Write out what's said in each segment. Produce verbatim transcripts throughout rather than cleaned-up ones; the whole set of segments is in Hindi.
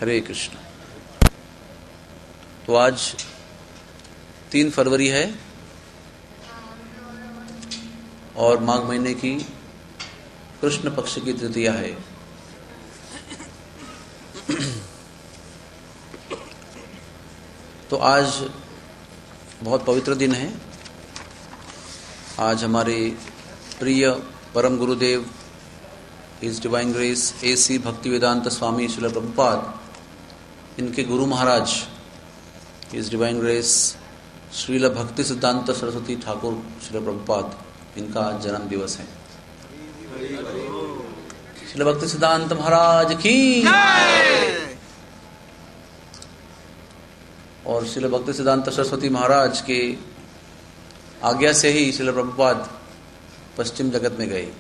हरे कृष्ण। तो आज तीन फरवरी है और माघ महीने की कृष्ण पक्ष की तृतीया है। तो आज बहुत पवित्र दिन है। आज हमारे प्रिय परम गुरुदेव इस divine grace A C Bhaktivedanta Swami Srila Prabhupada, इनके गुरु महाराज इस डिवाइन ग्रेस श्रील भक्ति सिद्धांत सरस्वती ठाकुर श्रील प्रभुपाद, इनका आज जन्म दिवस है। श्रील भक्ति सिद्धांत महाराज की और श्रील भक्ति सिद्धांत सरस्वती महाराज के आज्ञा से ही श्रील प्रभुपाद पश्चिम जगत में गए।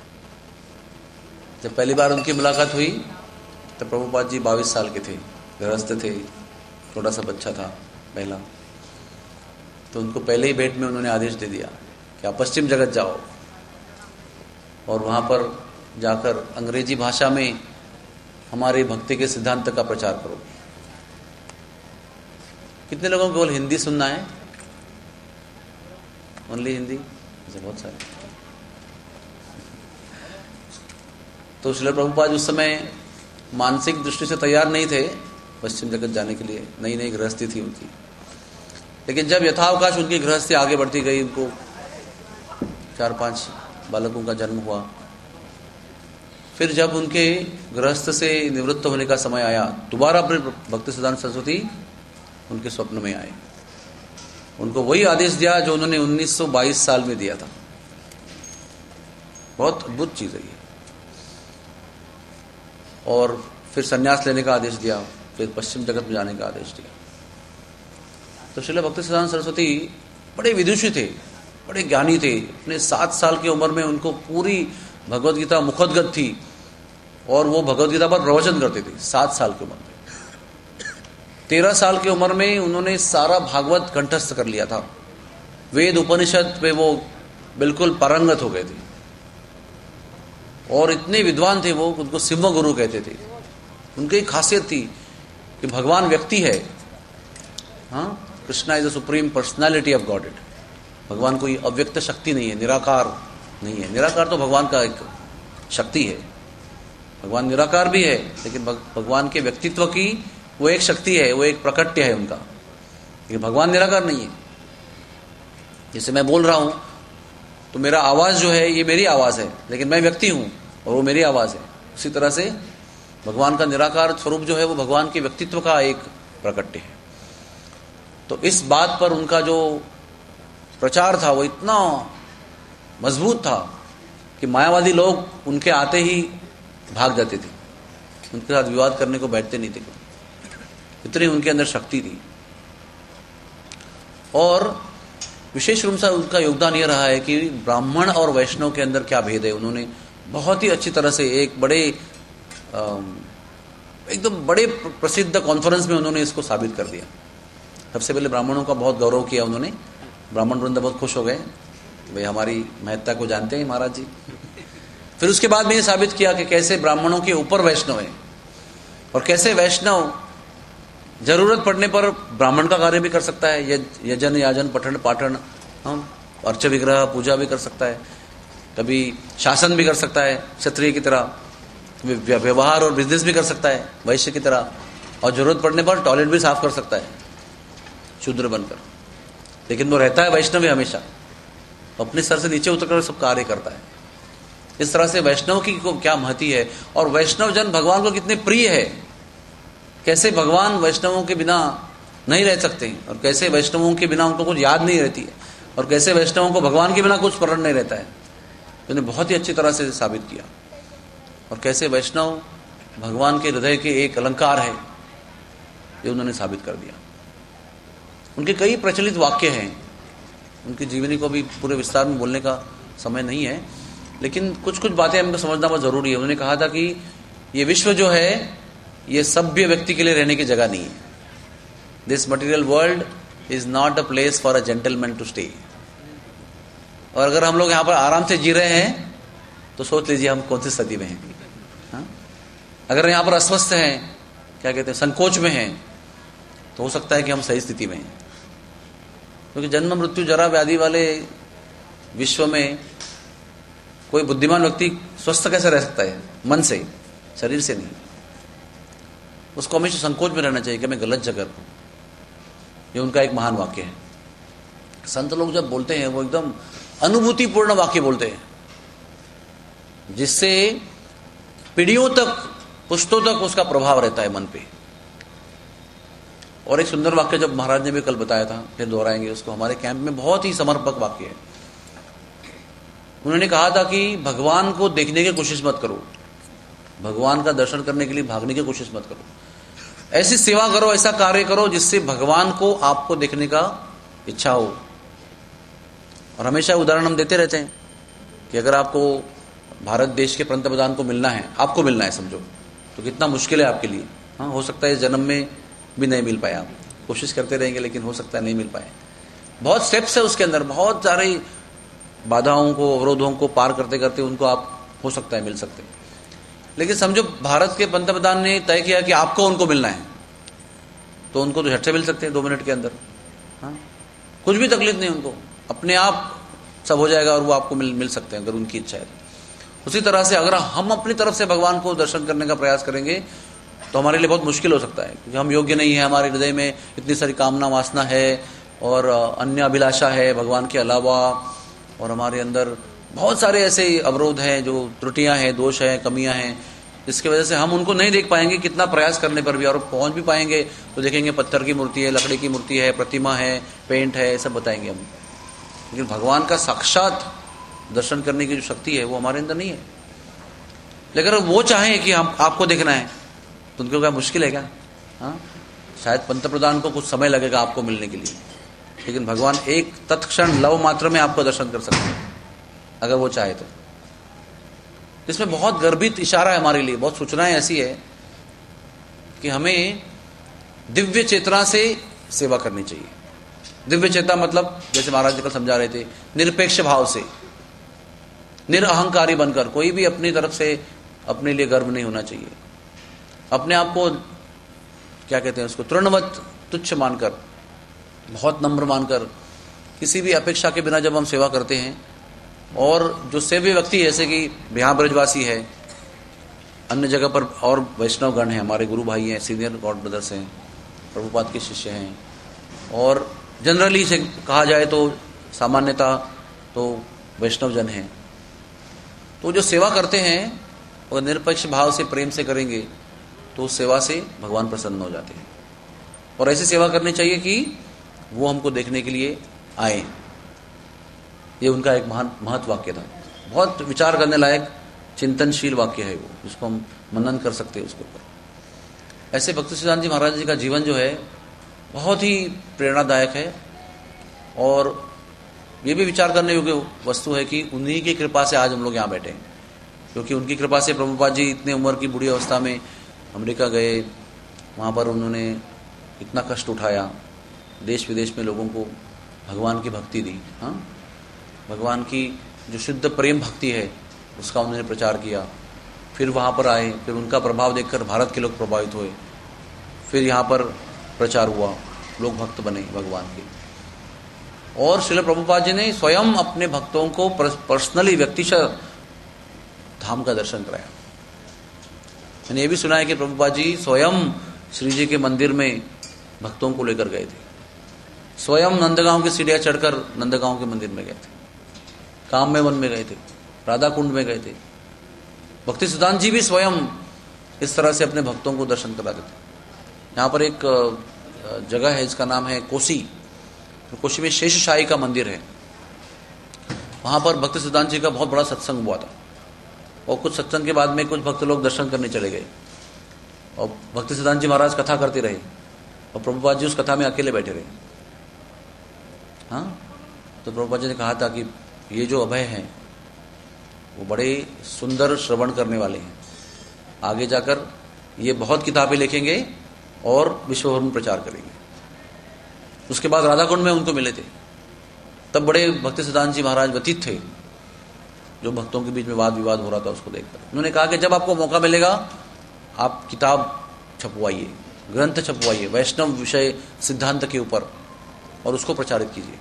जब पहली बार उनकी मुलाकात हुई तब प्रभुपाद जी बाईस साल के थे, गृहस्थ थे, छोटा सा बच्चा था पहला। तो उनको पहले ही भेंट में उन्होंने आदेश दे दिया कि आप पश्चिम जगत जाओ और वहां पर जाकर अंग्रेजी भाषा में हमारे भक्ति के सिद्धांत का प्रचार करो। कितने लोगों को केवल हिंदी सुनना है? ओनली हिंदी? ऐसे बहुत सारे। तो श्रील प्रभुपाद उस समय मानसिक दृष्टि से तैयार नहीं थे पश्चिम जगत जाने के लिए, नई नई गृहस्थी थी उनकी। लेकिन जब यथावकाश उनकी गृहस्थी आगे बढ़ती गई, उनको चार पांच बालकों का जन्म हुआ, फिर जब उनके गृहस्थ से निवृत्त होने का समय आया, दोबारा अपने भक्ति सिद्धांत सरस्वती उनके स्वप्न में आए। उनको वही आदेश दिया जो उन्होंने उन्नीस सौ बाईस साल में दिया था। बहुत अद्भुत चीज है ये। और फिर संन्यास लेने का आदेश दिया, फिर पश्चिम जगत में जाने का आदेश दिया। तो श्रील भक्ति सिद्धांत सरस्वती बड़े विदुषी थे, बड़े ज्ञानी थे। अपने सात साल की उम्र में उनको पूरी भगवद गीता मुखोद्गत थी और वो भगवद गीता पर प्रवचन करते थे सात साल की उम्र में। तेरह साल की उम्र में उन्होंने सारा भागवत कंठस्थ कर लिया था। वेद उपनिषद पे वो बिल्कुल पारंगत हो गए थे और इतने विद्वान थे वो, उनको सिंह गुरु कहते थे। उनकी खासियत थी कि भगवान व्यक्ति है। हाँ, Krishna is the supreme personality of God. It भगवान कोई अव्यक्त शक्ति नहीं है, निराकार नहीं है। निराकार तो भगवान का एक शक्ति है। भगवान निराकार भी है, लेकिन भगवान के व्यक्तित्व की वो एक शक्ति है, वो एक प्रकट्य है उनका। लेकिन भगवान निराकार नहीं है। जैसे मैं बोल रहा हूं तो मेरा आवाज जो है ये मेरी आवाज है, लेकिन मैं व्यक्ति हूं और वो मेरी आवाज है। उसी तरह से भगवान का निराकार स्वरूप जो है वो भगवान के व्यक्तित्व का एक प्रकट्य है। तो इस बात पर उनका जो प्रचार था वो इतना मजबूत था कि मायावादी लोग उनके आते ही भाग जाते थे, उनके साथ विवाद करने को बैठते नहीं थे। इतनी उनके अंदर शक्ति थी। और विशेष रूप से उनका योगदान यह रहा है कि ब्राह्मण और वैष्णव के अंदर क्या भेद है, उन्होंने बहुत ही अच्छी तरह से एक बड़े एकदम बड़े प्रसिद्ध कॉन्फ्रेंस में उन्होंने इसको साबित कर दिया। सबसे पहले ब्राह्मणों का बहुत गौरव किया उन्होंने। ब्राह्मण वृंद बहुत खुश हो गए, भाई हमारी महत्ता को जानते हैं महाराज जी। फिर उसके बाद में ये साबित किया कि कैसे ब्राह्मणों के ऊपर वैष्णव है और कैसे वैष्णव जरूरत पड़ने पर ब्राह्मण का कार्य भी कर सकता है। यजन याजन पठन पाठन, हम अर्च विग्रह पूजा भी कर सकता है, कभी शासन भी कर सकता है क्षत्रिय की तरह, कभी व्यवहार और बिजनेस भी कर सकता है वैश्य की तरह, और जरूरत पड़ने पर टॉयलेट भी साफ कर सकता है शूद्र बनकर। लेकिन वो रहता है वैष्णव हमेशा, अपने सर से नीचे उतरकर सब कार्य करता है। इस तरह से वैष्णव की को क्या महती है और वैष्णव जन भगवान को कितने प्रिय है। कैसे भगवान वैष्णवों के बिना नहीं रह सकते हैं और कैसे वैष्णवों के बिना उनको कुछ याद नहीं रहती है और कैसे वैष्णवों को भगवान के बिना कुछ स्मरण नहीं रहता है। उन्होंने बहुत ही अच्छी तरह से साबित किया। और कैसे वैष्णव भगवान के हृदय के एक अलंकार है, ये उन्होंने साबित कर दिया। उनके कई प्रचलित वाक्य हैं, उनकी जीवनी को भी पूरे विस्तार में बोलने का समय नहीं है, लेकिन कुछ कुछ बातें हमको समझना बहुत जरूरी है। उन्होंने कहा था कि ये विश्व जो है ये सभ्य व्यक्ति के लिए रहने की जगह नहीं है। This material world is not a place for a gentleman to stay. और अगर हम लोग यहाँ पर आराम से जी रहे हैं तो सोच लीजिए हम कौन सी सदी में हैं। हाँ? अगर यहाँ पर अस्वस्थ हैं क्या कहते हैं संकोच में हैं, तो हो सकता है कि हम सही स्थिति में हैं। क्योंकि जन्म मृत्यु जरा व्याधि वाले विश्व में कोई बुद्धिमान व्यक्ति स्वस्थ कैसे रह सकता है? मन से, शरीर से नहीं। उसको हमेशा संकोच में रहना चाहिए कि मैं गलत जगह हूं। ये उनका एक महान वाक्य है। संत लोग जब बोलते हैं वो एकदम अनुभूतिपूर्ण वाक्य बोलते हैं, जिससे पीढ़ियों तक, पुश्तों तक उसका प्रभाव रहता है मन पे। और एक सुंदर वाक्य जब महाराज ने भी कल बताया था, फिर दोहराएंगे उसको, हमारे कैंप में बहुत ही समर्पक वाक्य है। उन्होंने कहा था कि भगवान को देखने की कोशिश मत करो, भगवान का दर्शन करने के लिए भागने की कोशिश मत करो। ऐसी सेवा करो, ऐसा कार्य करो जिससे भगवान को आपको देखने का इच्छा हो। और हमेशा उदाहरण हम देते रहते हैं कि अगर आपको भारत देश के पंतप्रधान को मिलना है, आपको मिलना है समझो, तो कितना मुश्किल है आपके लिए। हाँ, हो सकता है इस जन्म में भी नहीं मिल पाए, आप कोशिश करते रहेंगे लेकिन हो सकता है नहीं मिल पाए। बहुत स्टेप्स है उसके अंदर, बहुत सारी बाधाओं को, अवरोधों को पार करते करते उनको आप हो सकता है मिल सकते हैं। लेकिन समझो भारत के पंतप्रधान ने तय किया कि आपको उनको मिलना है, तो उनको तो झट से मिल सकते हैं दो मिनट के अंदर। हाँ, कुछ भी तकलीफ नहीं उनको, अपने आप सब हो जाएगा और वो आपको मिल मिल सकते हैं अगर उनकी इच्छा है। उसी तरह से अगर हम अपनी तरफ से भगवान को दर्शन करने का प्रयास करेंगे तो हमारे लिए बहुत मुश्किल हो सकता है, क्योंकि हम योग्य नहीं है, हमारे हृदय में इतनी सारी कामना वासना है और अन्य अभिलाषा है भगवान के अलावा, और हमारे अंदर बहुत सारे ऐसे अवरोध हैं, जो त्रुटियां हैं, दोष हैं, कमियां हैं, जिसकी वजह से हम उनको नहीं देख पाएंगे कितना प्रयास करने पर भी। और पहुंच भी पाएंगे तो देखेंगे पत्थर की मूर्ति है, लकड़ी की मूर्ति है, प्रतिमा है, पेंट है, सब बताएंगे हम। लेकिन भगवान का साक्षात दर्शन करने की जो शक्ति है वो हमारे अंदर नहीं है। लेकिन अगर वो चाहे कि हम आपको देखना है तो उनको क्या मुश्किल है क्या? हाँ, शायद पंतप्रधान को कुछ समय लगेगा आपको मिलने के लिए, लेकिन भगवान एक तत्क्षण लव मात्र में आपको दर्शन कर सकते हैं अगर वो चाहे तो। इसमें बहुत गर्भित इशारा है हमारे लिए, बहुत सूचनाएं ऐसी है कि हमें दिव्य चेतना से सेवा करनी चाहिए। दिव्य चेतना मतलब जैसे महाराज जी कल समझा रहे थे, निरपेक्ष भाव से, निरअहंकारी बनकर, कोई भी अपनी तरफ से अपने लिए गर्व नहीं होना चाहिए। अपने आप को क्या कहते हैं उसको, तृणवत तुच्छ मानकर, बहुत नम्र मानकर, किसी भी अपेक्षा के बिना जब हम सेवा करते हैं। और जो सेव्य व्यक्ति जैसे कि बिहार ब्रजवासी है, अन्य जगह पर और वैष्णव गण हैं, हमारे गुरु भाई हैं, सीनियर गॉड ब्रदर्स हैं, प्रभुपाद के शिष्य हैं, और जनरली से कहा जाए तो सामान्यता तो वैष्णव जन हैं। तो जो सेवा करते हैं और निरपेक्ष भाव से, प्रेम से करेंगे तो उस सेवा से भगवान प्रसन्न हो जाते हैं। और ऐसी सेवा करनी चाहिए कि वो हमको देखने के लिए आए। ये उनका एक महान महत्व वाक्य था, बहुत विचार करने लायक चिंतनशील वाक्य है वो, जिसको हम मनन कर सकते हैं उसके ऊपर। ऐसे भक्ति सिद्धांत जी महाराज जी का जीवन जो है बहुत ही प्रेरणादायक है, और ये भी विचार करने योग्य वस्तु है कि उन्हीं की कृपा से आज हम लोग यहाँ बैठे हैं। क्योंकि उनकी कृपा से प्रभुपाद जी इतने उम्र की बुढ़ी अवस्था में अमेरिका गए, वहाँ पर उन्होंने इतना कष्ट उठाया, देश विदेश में लोगों को भगवान की भक्ति दी। हाँ, भगवान की जो शुद्ध प्रेम भक्ति है उसका उन्होंने प्रचार किया। फिर वहाँ पर आए, फिर उनका प्रभाव देखकर भारत के लोग प्रभावित हुए, फिर यहाँ पर प्रचार हुआ, लोग भक्त बने भगवान के। और श्रील प्रभुपाद जी ने स्वयं अपने भक्तों को पर्सनली, व्यक्तिशः धाम का दर्शन कराया। मैंने ये भी सुना है कि प्रभुपाद जी स्वयं श्री जी के मंदिर में भक्तों को लेकर गए थे, स्वयं नंदगांव की सीढ़ियां चढ़कर नंदगांव के मंदिर में गए थे, काम में वन में गए थे, राधा कुंड में गए थे। भक्ति सिद्धांत जी भी स्वयं इस तरह से अपने भक्तों को दर्शन कराते थे। यहाँ पर एक जगह है जिसका नाम है कोसी, तो कोसी में शेषशाही का मंदिर है। वहाँ पर भक्ति सिद्धांत जी का बहुत बड़ा सत्संग हुआ था, और कुछ सत्संग के बाद में कुछ भक्त लोग दर्शन करने चले गए, और भक्ति सिद्धांत जी महाराज कथा करते रहे, और प्रभुपाद जी उस कथा में अकेले बैठे रहे। हाँ, तो प्रभुपाद जी ने कहा था कि ये जो अभय हैं वो बड़े सुंदर श्रवण करने वाले हैं, आगे जाकर ये बहुत किताबें लिखेंगे और विश्व भर में प्रचार करेंगे। उसके बाद राधा कुंड में उनको मिले थे, तब बड़े भक्ति सिद्धांत जी महाराज व्यतीत थे, जो भक्तों के बीच में वाद विवाद हो रहा था उसको देखकर। उन्होंने कहा कि जब आपको मौका मिलेगा आप किताब छपवाइए, ग्रंथ छपवाइए वैष्णव विषय सिद्धांत के ऊपर, और उसको प्रचारित कीजिए।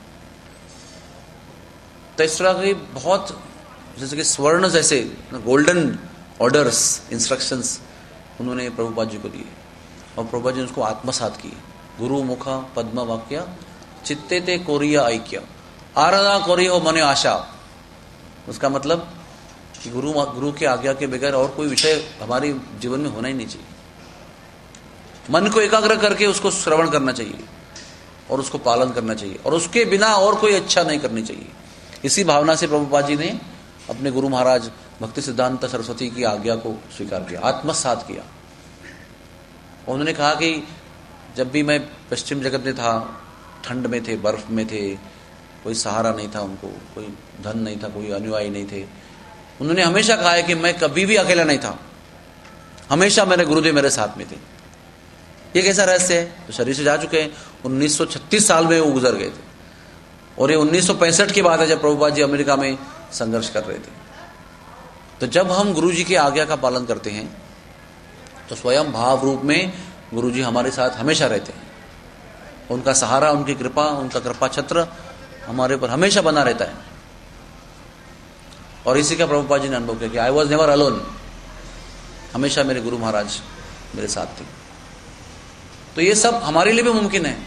तो इस तरह की बहुत, जैसे कि स्वर्ण जैसे गोल्डन ऑर्डर्स, इंस्ट्रक्शंस उन्होंने प्रभुपाद जी को दिए, और प्रभुपाद जी ने उसको आत्मसात किए। गुरु मुख पद्म वाक्य चित्ते ते कोरिया ऐक्य, आराधना कोरी हो मने आशा। उसका मतलब कि गुरु गुरु के आज्ञा के बगैर और कोई विषय हमारे जीवन में होना ही नहीं चाहिए। मन को एकाग्र करके उसको श्रवण करना चाहिए और उसको पालन करना चाहिए, और उसके बिना और कोई अच्छा नहीं करनी चाहिए। इसी भावना से प्रभुपाद जी ने अपने गुरु महाराज भक्ति सिद्धांत सरस्वती की आज्ञा को स्वीकार किया, आत्मसात किया। उन्होंने कहा कि जब भी मैं पश्चिम जगत में था, ठंड में थे, बर्फ में थे, कोई सहारा नहीं था उनको, कोई धन नहीं था, कोई अनुयायी नहीं थे, उन्होंने हमेशा कहा है कि मैं कभी भी अकेला नहीं था, हमेशा मेरे गुरुदेव मेरे साथ में थे। ये कैसा रहस्य है? तो शरीर से जा चुके हैं, उन्नीस सौ छत्तीस साल में वो गुजर गए थे, और ये उन्नीस सौ पैंसठ की बात है जब प्रभुपाद जी अमेरिका में संघर्ष कर रहे थे। तो जब हम गुरु जी की आज्ञा का पालन करते हैं तो स्वयं भाव रूप में गुरु जी हमारे साथ हमेशा रहते हैं। उनका सहारा, उनकी कृपा, उनका कृपा छत्र हमारे ऊपर हमेशा बना रहता है। और इसी का प्रभुपाद जी ने अनुभव किया कि आई वॉज नेवर अलोन, हमेशा मेरे गुरु महाराज मेरे साथ थे। तो ये सब हमारे लिए भी मुमकिन है।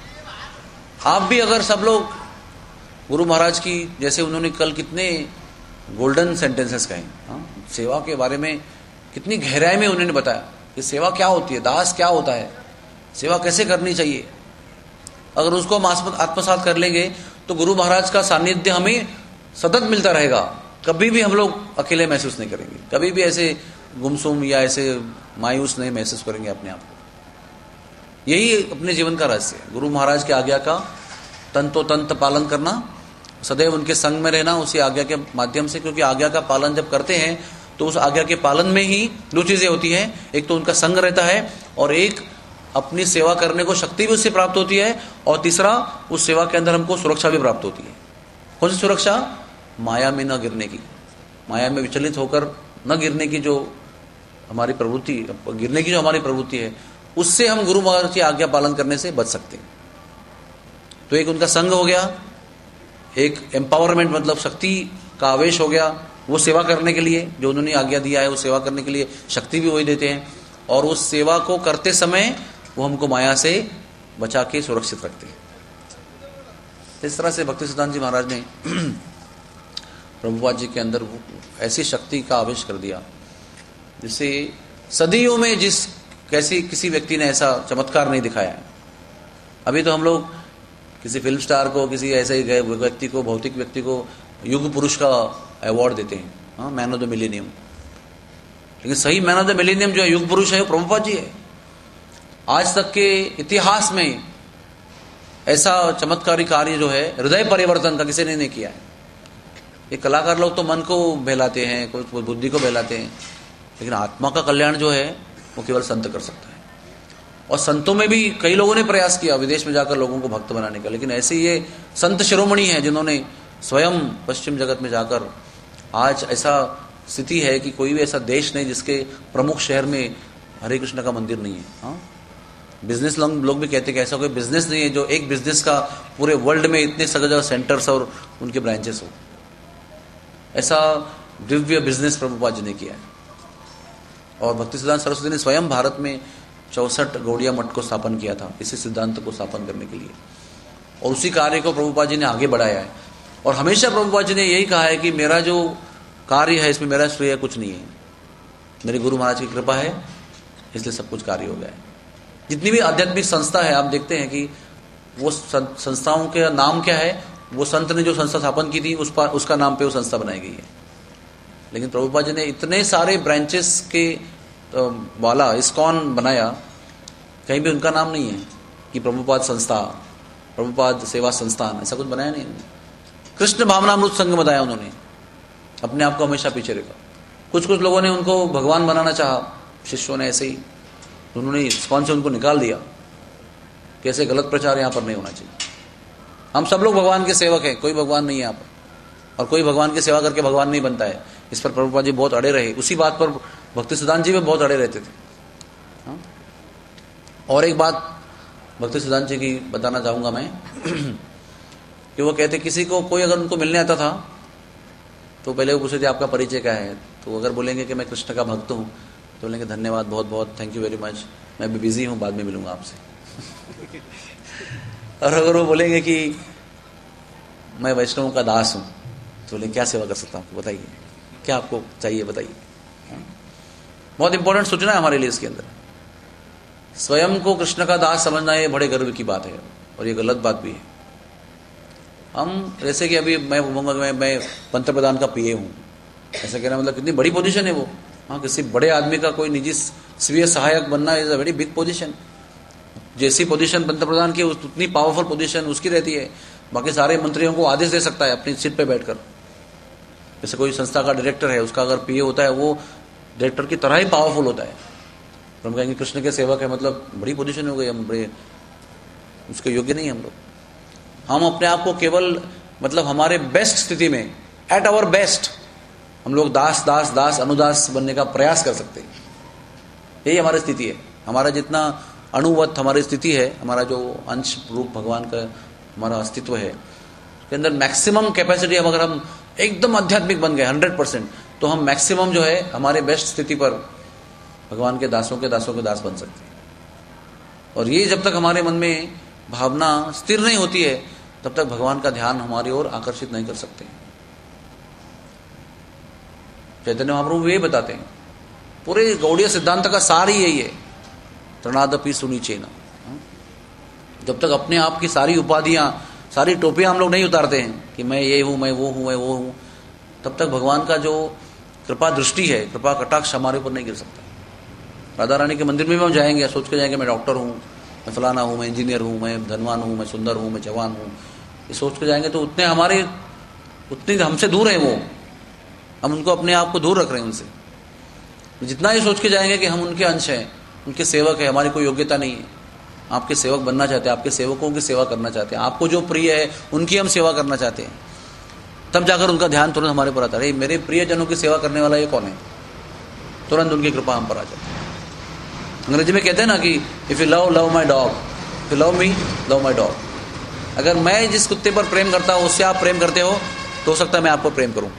आप भी अगर सब लोग गुरु महाराज की, जैसे उन्होंने कल कितने गोल्डन सेंटेंसेस कहे, हाँ, सेवा के बारे में कितनी गहराई में उन्होंने बताया कि सेवा क्या होती है, दास क्या होता है, सेवा कैसे करनी चाहिए। अगर उसको हम आत्मसात कर लेंगे तो गुरु महाराज का सानिध्य हमें सतत मिलता रहेगा, कभी भी हम लोग अकेले महसूस नहीं करेंगे, कभी भी ऐसे गुमसुम या ऐसे मायूस नहीं महसूस करेंगे अपने आप को। यही अपने जीवन का रहस्य है, गुरु महाराज की आज्ञा का तंतो तंत पालन करना, सदैव उनके संग में रहना उसी आज्ञा के माध्यम से। क्योंकि आज्ञा का पालन जब करते हैं तो उस आज्ञा के पालन में ही दो चीजें होती हैं, एक तो उनका संग रहता है, और एक अपनी सेवा करने को शक्ति भी उससे प्राप्त होती है, और तीसरा उस सेवा के अंदर हमको सुरक्षा भी प्राप्त होती है। कौन सी सुरक्षा? माया में न गिरने की, माया में विचलित होकर न गिरने की जो हमारी प्रवृत्ति, गिरने की जो हमारी प्रवृत्ति है, उससे हम गुरु महाराज की आज्ञा पालन करने से बच सकते हैं। तो एक उनका संग हो गया, एक एम्पावरमेंट मतलब शक्ति का आवेश हो गया, वो सेवा करने के लिए जो उन्होंने आज्ञा दिया है वो सेवा करने के लिए शक्ति भी वही देते हैं, और उस सेवा को करते समय वो हमको माया से बचा के सुरक्षित रखते हैं। इस तरह से भक्ति सिद्धांत जी महाराज ने प्रभुपाद जी के अंदर ऐसी शक्ति का आवेश कर दिया जिससे सदियों में जिस कैसी किसी व्यक्ति ने ऐसा चमत्कार नहीं दिखाया है। अभी तो हम लोग किसी फिल्म स्टार को, किसी ऐसे ही व्यक्ति को, भौतिक व्यक्ति को युग पुरुष का अवार्ड देते हैं, हाँ, मैन ऑफ द मिलेनियम। लेकिन सही मैन ऑफ द मिलेनियम जो है, युग पुरुष है, वो प्रभुपाद जी है। आज तक के इतिहास में ऐसा चमत्कारी कार्य जो है हृदय परिवर्तन का किसी ने नहीं किया है। ये कलाकार लोग तो मन को बहलाते हैं, कोई बुद्धि को बहलाते हैं, लेकिन आत्मा का कल्याण जो है वो केवल संत कर सकता है। और संतों में भी कई लोगों ने प्रयास किया विदेश में जाकर लोगों को भक्त बनाने का, लेकिन ऐसे ये संत शिरोमणि हैं जिन्होंने स्वयं पश्चिम जगत में जाकर, आज ऐसा स्थिति है कि कोई भी ऐसा देश नहीं जिसके प्रमुख शहर में हरे कृष्ण का मंदिर नहीं है। हाँ, बिजनेस लोग भी कहते हैं कि ऐसा कोई बिजनेस नहीं है जो एक बिजनेस का पूरे वर्ल्ड में इतने सगल सेंटर्स और उनके ब्रांचेस हो। ऐसा दिव्य बिजनेस प्रभुपाद जी ने किया है। और भक्ति सिद्धांत सरस्वती ने स्वयं भारत में चौसठ गौड़िया मठ को स्थापन किया था इसी सिद्धांत को स्थापन करने के लिए, और उसी कार्य को प्रभुपाद जी ने आगे बढ़ाया है। और हमेशा प्रभुपाद जी ने यही कहा है कि मेरा जो कार्य है इसमें मेरा श्रेय कुछ नहीं है, मेरे गुरु महाराज की कृपा है, इसलिए सब कुछ कार्य हो गया है। जितनी भी आध्यात्मिक संस्था है, आप देखते हैं कि वो संस्थाओं के नाम क्या है, वो संत ने जो संस्था स्थापन की थी उस पर उसका नाम पे वो संस्था बनाई गई है। लेकिन प्रभुपाद जी ने इतने सारे ब्रांचेस के वाला इस्कॉन बनाया, कहीं भी उनका नाम नहीं है कि प्रभुपाद संस्था, प्रभुपाद सेवा संस्थान, ऐसा कुछ बनाया नहीं। कृष्ण भावनामृत संघ बताया उन्होंने, अपने आप को हमेशा पीछे रखा। कुछ कुछ लोगों ने उनको भगवान बनाना चाहा, शिष्यों ने ऐसे ही, उन्होंने इस्कॉन से उनको निकाल दिया। कैसे गलत प्रचार यहाँ पर नहीं होना चाहिए। हम सब लोग भगवान के सेवक हैं, कोई भगवान नहीं है यहाँ पर, और कोई भगवान की सेवा करके भगवान नहीं बनता है। इस पर प्रभुपाद जी बहुत अड़े रहे, उसी बात पर भक्ति सिद्धांत जी भी बहुत अड़े रहते थे। हाँ? और एक बात भक्ति सिद्धांत जी की बताना चाहूँगा मैं कि वो कहते किसी को कोई अगर उनको मिलने आता था तो पहले वो पूछे थे आपका परिचय क्या है, तो अगर बोलेंगे कि मैं कृष्ण का भक्त हूँ तो बोलेंगे धन्यवाद, बहुत बहुत थैंक यू वेरी मच, मैं भी बिजी हूँ, बाद में मिलूंगा आपसे। और अगर वो बोलेंगे कि मैं वैष्णव का दास हूँ तो बोलेंगे क्या सेवा कर सकता हूँ, बताइए क्या आपको चाहिए बताइए। बहुत इंपॉर्टेंट सूचना है हमारे लिए इसके अंदर। स्वयं को कृष्ण का दास समझना ये बड़े गर्व की बात है और ये गलत बात भी है। हम जैसे कि अभी मैं बोलूँगा मैं मैं पंत प्रधान का पीए हूँ, ऐसा कहना मतलब कितनी बड़ी पोजीशन है वो। हाँ, किसी बड़े आदमी का कोई निजी स्वीय सहायक बनना is a very big position. जैसी पोजीशन पंत प्रधान की उतनी पावरफुल पोजीशन उसकी रहती है। बाकी सारे मंत्रियों को आदेश दे सकता है अपनी सीट पे बैठकर। जैसे कोई संस्था का डायरेक्टर है, उसका अगर पीए होता है वो डायरेक्टर की तरह ही पावरफुल होता है। तो हम कहेंगे कृष्ण के सेवक है मतलब बड़ी पोजीशन हो गई, हम बड़े उसके योग्य नहीं हम लोग। हम अपने आप को केवल मतलब हमारे बेस्ट स्थिति में, एट आवर बेस्ट, हम लोग दास दास दास अनुदास बनने का प्रयास कर सकते हैं। यही हमारी स्थिति है। हमारा जितना अणुवत हमारी स्थिति है, हमारा जो अंश रूप भगवान का हमारा अस्तित्व है, के अंदर मैक्सिमम कैपेसिटी, अब अगर हम एकदम आध्यात्मिक बन गए हंड्रेड परसेंट, तो हम मैक्सिमम जो है हमारे बेस्ट स्थिति पर भगवान के दासों के दासों के दास बन सकते हैं। और ये जब तक हमारे मन में भावना स्थिर नहीं होती है तब तक भगवान का ध्यान हमारी ओर आकर्षित नहीं कर सकते। चैतन्य महाप्रभु ये बताते हैं, पूरे गौड़ीय सिद्धांत का सार ही यही है, तृणादपि सुनिचेन। जब तक अपने आप की सारी उपाधियां, सारी टोपियां हम लोग नहीं उतारते हैं कि मैं ये हूं, मैं वो हूं, मैं वो हूं, तब तक भगवान का जो कृपा दृष्टि है, कृपा कटाक्ष हमारे ऊपर नहीं गिर सकता। राधा रानी के मंदिर में भी हम जाएंगे, सोच के जाएंगे मैं डॉक्टर हूँ, मैं फलाना हूँ, मैं इंजीनियर हूँ, मैं धनवान हूँ, मैं सुंदर हूँ, मैं जवान हूँ, ये सोच के जाएंगे तो उतने हमारे उतनी हमसे दूर है वो, हम उनको अपने आप को दूर रख रहे हैं उनसे। जितना ये सोच के जाएंगे कि हम उनके अंश हैं, उनके सेवक है, हमारी कोई योग्यता नहीं है, आपके सेवक बनना चाहते हैं, आपके सेवकों की सेवा करना चाहते हैं, आपको जो प्रिय है उनकी हम सेवा करना चाहते हैं, तब जाकर उनका ध्यान तुरंत हमारे पर आता है। मेरे प्रियजनों की सेवा करने वाला ये कौन है, तुरंत उनकी कृपा हम पर आ जाती है। अंग्रेजी में कहते हैं ना कि if you love love my dog, if you love me love my dog. अगर मैं जिस कुत्ते पर प्रेम करता हूं उससे आप प्रेम करते हो तो हो सकता है मैं आपको प्रेम करूं।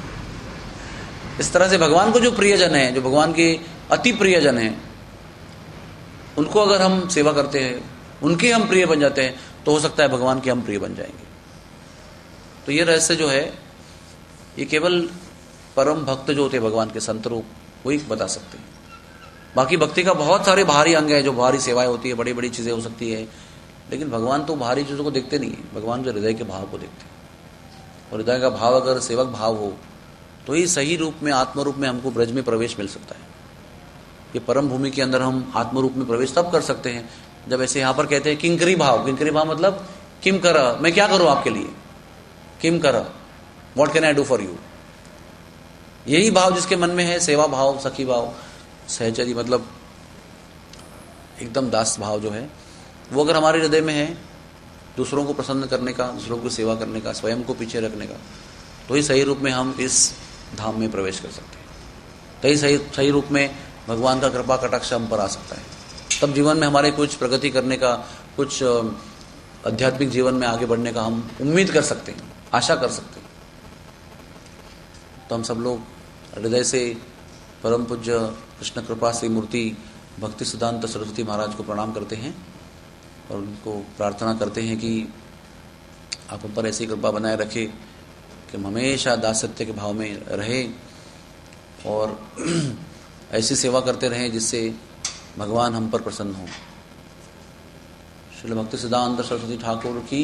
इस तरह से भगवान को जो प्रियजन है, जो भगवान के अति प्रियजन है, उनको अगर हम सेवा करते हैं, उनके हम प्रिय बन जाते हैं, तो हो सकता है भगवान के हम प्रिय बन जाएंगे। तो ये रहस्य जो है ये केवल परम भक्त जो होते हैं भगवान के संत रूप वही बता सकते हैं। बाकी भक्ति का बहुत सारे बाहरी अंग है, जो बाहरी सेवाएं होती है, बड़ी बड़ी चीजें हो सकती है, लेकिन भगवान तो बाहरी चीजों को देखते नहीं है, भगवान जो हृदय के भाव को देखते हैं। और हृदय का भाव अगर सेवक भाव हो तो ही सही रूप में, आत्म रूप में हमको ब्रज में प्रवेश मिल सकता है। ये परम भूमि के अंदर हम आत्म रूप में प्रवेश तब कर सकते हैं जब ऐसे यहाँ पर कहते हैं किंकरी भाव। किंकरी भाव मतलब किम कर, मैं क्या करूं आपके लिए, किम कर, what can I do for you. यही भाव जिसके मन में है, सेवा भाव, सखी भाव, सहचरी मतलब एकदम दास भाव जो है, वो अगर हमारे हृदय में है, दूसरों को प्रसन्न करने का, दूसरों की सेवा करने का, स्वयं को पीछे रखने का, तो ही सही रूप में हम इस धाम में प्रवेश कर सकते हैं। तो ही सही सही रूप में भगवान का कृपा कटाक्ष हम पर आ सकता है। तब जीवन में हमारे कुछ प्रगति करने का, कुछ आध्यात्मिक जीवन में आगे बढ़ने का हम उम्मीद कर सकते हैं, आशा कर सकते हैं। तो हम सब लोग हृदय से परम पूज्य कृष्ण कृपा श्री मूर्ति भक्ति सिद्धांत सरस्वती महाराज को प्रणाम करते हैं और उनको प्रार्थना करते हैं कि आप हम पर ऐसी कृपा बनाए रखें कि हम हमेशा दासत्य के भाव में रहे और ऐसी सेवा करते रहें जिससे भगवान हम पर प्रसन्न हो। श्रील भक्ति सिद्धांत सरस्वती ठाकुर की।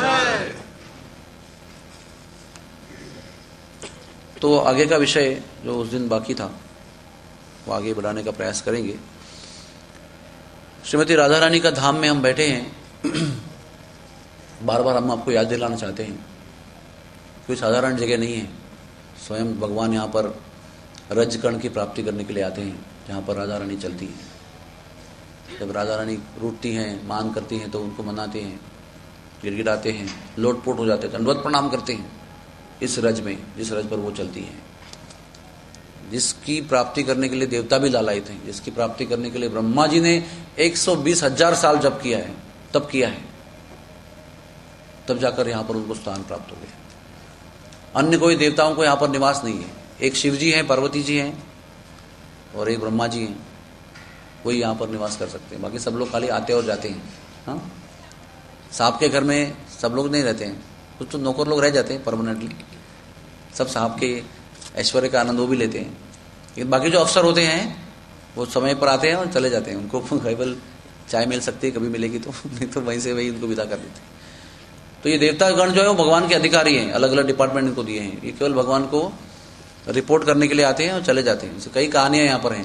तो आगे का विषय जो उस दिन बाकी था वो आगे बढ़ाने का प्रयास करेंगे। श्रीमती राधा रानी का धाम में हम बैठे हैं। बार बार हम आपको याद दिलाना चाहते हैं, कोई साधारण जगह नहीं है। स्वयं भगवान यहाँ पर रजकण की प्राप्ति करने के लिए आते हैं, जहाँ पर राधा रानी चलती हैं। जब राधा रानी रूठती हैं, मान करती हैं, तो उनको मनाते हैं, गिड़गिड़ाते हैं, लोटपोट हो जाते हैं, दंडवत प्रणाम करते हैं इस रज में, जिस रज पर वो चलती हैं। जिसकी प्राप्ति करने के लिए देवता भी लालायित हैं, जिसकी प्राप्ति करने के लिए ब्रह्मा जी ने एक सौ बीस हजार साल जब किया है, तब किया है, तब जाकर यहां पर उनको स्थान प्राप्त हो गया। अन्य कोई देवताओं को यहां पर निवास नहीं है। एक शिव जी हैं, पार्वती जी हैं और एक ब्रह्मा जी हैं, वही यहां पर निवास कर सकते हैं। बाकी सब लोग खाली आते और जाते हैं। हाँ, सांप के घर में सब लोग नहीं रहते हैं, कुछ तो नौकर लोग रह जाते हैं परमानेंटली। सब सांप के ऐश्वर्य का आनंद वो भी लेते हैं, लेकिन बाकी जो अफसर होते हैं वो समय पर आते हैं और चले जाते हैं। उनको केवल चाय मिल सकती है, कभी मिलेगी तो, नहीं तो वहीं से वही उनको विदा कर देते हैं। तो ये देवतागण जो है वो भगवान के अधिकारी हैं, अलग अलग डिपार्टमेंट इनको दिए हैं। ये केवल भगवान को रिपोर्ट करने के लिए आते हैं और चले जाते हैं। कई कहानियां यहाँ पर हैं।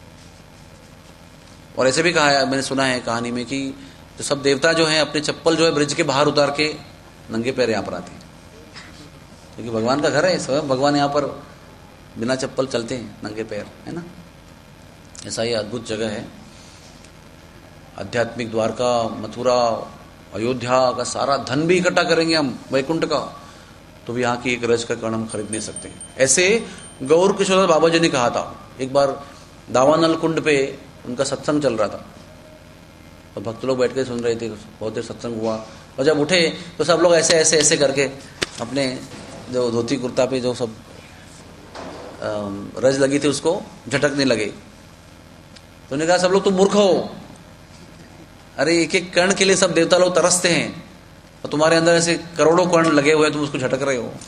और ऐसे भी कहा है, मैंने सुना है कहानी में, कि तो सब देवता जो हैं अपने चप्पल जो है ब्रिज के बाहर उतार के नंगे पैर यहाँ पर आते हैं, क्योंकि भगवान का घर है। स्वयं भगवान यहाँ पर बिना चप्पल चलते हैं, नंगे पैर, है ना। ऐसा ही अद्भुत जगह है। आध्यात्मिक द्वारका, मथुरा, अयोध्या का सारा धन भी इकट्ठा करेंगे हम, वैकुंठ का, तो भी यहाँ की एक रज का कण हम खरीद नहीं सकते। ऐसे गौर किशोर बाबा जी ने कहा था। एक बार दावानल कुंड पे उनका सत्संग चल रहा था और भक्त लोग बैठ के सुन रहे थे। बहुत देर सत्संग हुआ और जब उठे तो सब लोग ऐसे ऐसे ऐसे करके अपने जो धोती कुर्ता पे जो सब रज लगी थी उसको झटकने लगे। तो उन्होंने कहा, सब लोग तुम मूर्ख हो, अरे एक एक कण के लिए सब देवता लोग तरसते हैं और तुम्हारे अंदर ऐसे करोड़ों कण लगे हुए, तुम उसको झटक रहे हो।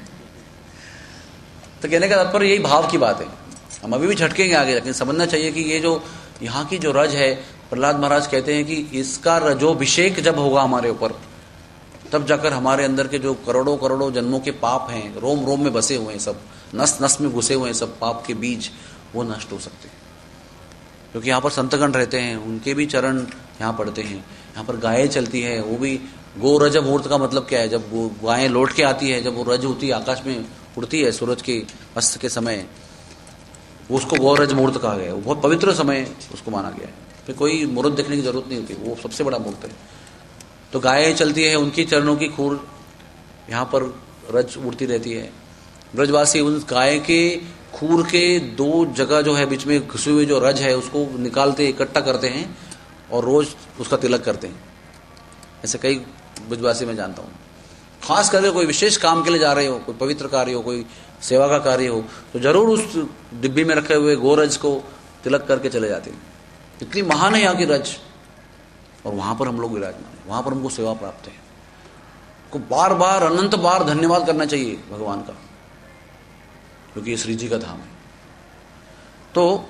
तो कहने का तात्पर्य यही भाव की बात है। हम अभी भी झटकेंगे आगे, लेकिन समझना चाहिए कि ये जो यहाँ की जो रज है, प्रहलाद महाराज कहते हैं कि इसका रजोभिषेक जब होगा हमारे ऊपर, तब जाकर हमारे अंदर के जो करोड़ों करोड़ों जन्मों के पाप हैं, रोम रोम में बसे हुए हैं, सब नस नस में घुसे हुए हैं, सब पाप के बीज, वो नष्ट हो सकते हैं। क्योंकि यहाँ पर संतगण रहते हैं, उनके भी चरण यहाँ पड़ते हैं। यहाँ पर गायें चलती है, वो भी गो रज मुहूर्त का मतलब क्या है? जब वो गायें लौट के आती है, जब वो रज होती है, आकाश में उड़ती है सूरज के अस्त के समय, वो उसको गौ रज मुहूर्त कहा गया है। वो बहुत पवित्र समय उसको माना गया है। फिर कोई मुहूर्त देखने की जरूरत नहीं होती, वो सबसे बड़ा मुहूर्त है। तो गायें चलती है, उनकी चरणों की खूर यहाँ पर रज उड़ती रहती है। ब्रजवासी उन गाय के खूर के दो जगह जो है बीच में घुसे हुए जो रज है उसको निकालते, इकट्ठा करते हैं और रोज उसका तिलक करते हैं। ऐसे कई ब्रजवासी मैं जानता हूँ। खास करके कोई विशेष काम के लिए जा रहे हो, कोई पवित्र कार्य हो, कोई सेवा का कार्य हो, तो जरूर उस डिब्बी में रखे हुए गोरज को तिलक करके चले जाते हैं। इतनी महान है यहाँ की रज, और वहां पर हम लोग विराजमान है, वहां पर हमको सेवा प्राप्त है। को बार बार अनंत बार धन्यवाद करना चाहिए भगवान का, क्योंकि ये श्री जी का धाम है। तो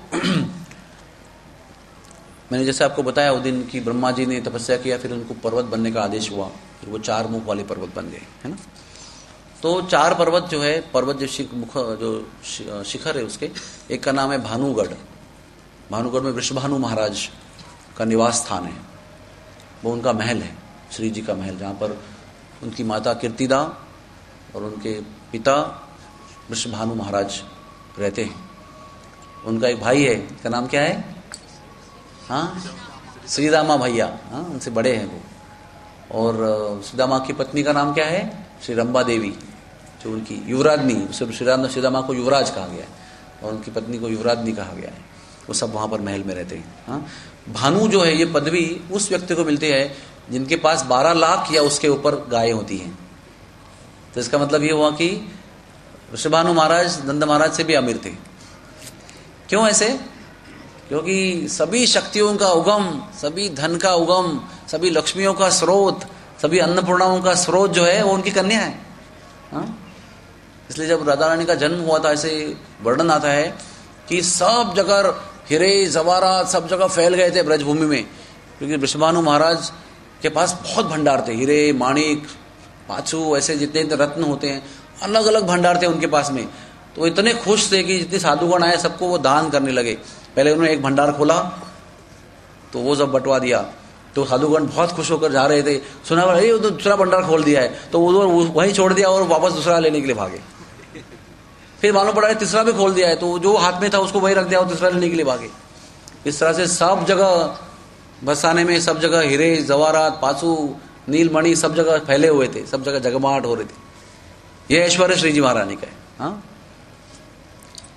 मैंने जैसे आपको बताया उस दिन की ब्रह्मा जी ने तपस्या किया, फिर उनको पर्वत बनने का आदेश हुआ, फिर वो चार मुख वाले पर्वत बन गए, है ना। तो चार पर्वत जो है, पर्वत जो शिख मुख जो शिखर है उसके, एक का नाम है भानुगढ़। भानुगढ़ में वृषभानु महाराज का निवास स्थान है, वो उनका महल है, श्री जी का महल, जहाँ पर उनकी माता कीर्तिदा और उनके पिता वृषभानु महाराज रहते हैं। उनका एक भाई है, उसका नाम क्या है? हाँ, श्रीदामा भैया, हाँ, उनसे बड़े हैं वो। और श्रीदामा की पत्नी का नाम क्या है? श्री रंबा देवी, जो उनकी युवराजनी, श्रीराम श्रीदामा को युवराज कहा गया है और उनकी पत्नी को युवराजनी कहा गया है। वो सब वहाँ पर महल में रहते हैं। हाँ, भानु जो है ये पदवी उस व्यक्ति को मिलती है जिनके पास बारह लाख या उसके ऊपर गायें होती हैं। तो इसका मतलब ये हुआ कि वृषभानु महाराज नंद महाराज से भी अमीर थे। क्यों ऐसे? क्योंकि सभी शक्तियों का उगम, सभी धन का उगम, सभी लक्ष्मियों का स्रोत, सभी अन्नपूर्णाओं का स्रोत जो है वो उनकी कन्या है। हाँ? इसलिए जब राधा रानी का जन्म हुआ था, ऐसे वर्णन आता है कि सब जगह हीरे जवाहरात सब जगह फैल गए थे ब्रजभूमि में, क्योंकि वृषभानु महाराज के पास बहुत भंडार थे, हीरे माणिक पाछू, ऐसे जितने रत्न होते हैं, अलग अलग भंडार थे उनके पास में। तो इतने खुश थे कि जितने साधुगण आए सबको वो दान करने लगे। पहले उन्होंने एक भंडार खोला तो वो सब बंटवा दिया, तो साधुगण बहुत खुश होकर जा रहे थे, सुना अरे वो तो दूसरा भंडार खोल दिया है, तो वो वहीं छोड़ दिया और वापस दूसरा लेने के लिए भागे। फिर मालूम पड़ा है तीसरा भी खोल दिया है, तो जो हाथ में था उसको वहीं रख दिया और तीसरा लेने के लिए भागे। इस तरह से सब जगह बरसाने में सब जगह हीरे जवाहरात पासू नीलमणि सब जगह फैले हुए थे, सब जगह जगमगाहट हो रही थी। ये ऐश्वर्य श्री जी महारानी का है। हाँ,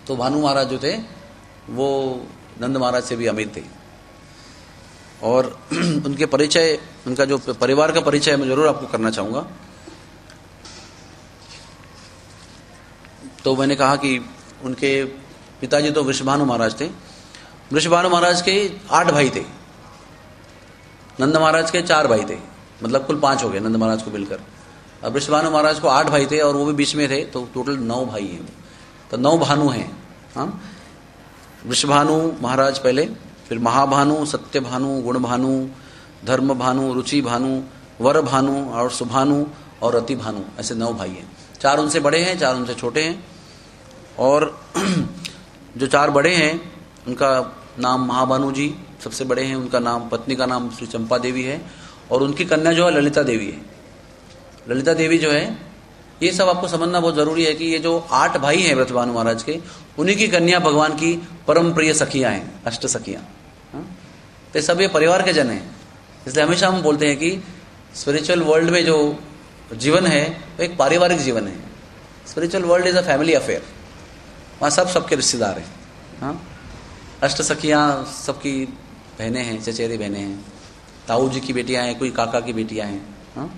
तो भानु महाराज जो थे वो नंद महाराज से भी अमीर थे। और उनके परिचय, उनका जो परिवार का परिचय मैं जरूर आपको करना चाहूँगा। तो मैंने कहा कि उनके पिताजी तो वृषभानु महाराज थे। वृषभानु महाराज के आठ भाई थे, नंद महाराज के चार भाई थे, मतलब कुल पांच हो गए नंद महाराज को मिलकर। अब वृषभानु महाराज को आठ भाई थे और वो भी बीच में थे, तो टोटल नौ भाई हैं, तो नौ भानु हैं। हाँ, वृषभानु महाराज पहले, फिर महाभानु, सत्यभानु, गुणभानु, धर्म भानु, रुचि भानु, वर भानु और सुभानु और रति भानु, ऐसे नौ भाई हैं। चार उनसे बड़े हैं, चार उनसे छोटे हैं। और जो चार बड़े हैं उनका नाम महाभानु जी सबसे बड़े हैं, उनका नाम, पत्नी का नाम श्री चंपा देवी है और उनकी कन्या जो है ललिता देवी है। ललिता देवी जो है, ये सब आपको समझना बहुत जरूरी है कि ये जो आठ भाई हैं वृषभानु महाराज के, उन्हीं की कन्या भगवान की परम प्रिय सखियां हैं, अष्ट सखियां। तो सब ये परिवार के जन हैं। इसलिए हमेशा हम बोलते हैं कि स्पिरिचुअल वर्ल्ड में जो जीवन है वो एक पारिवारिक जीवन है। Spiritual world is a family affair, वहाँ सब सबके रिश्तेदार हैं। हाँ, अष्ट सखियाँ सबकी बहनें हैं, चचेरी बहनें हैं, ताऊ जी की बेटियां हैं, कोई काका की बेटियां हैं। हाँ,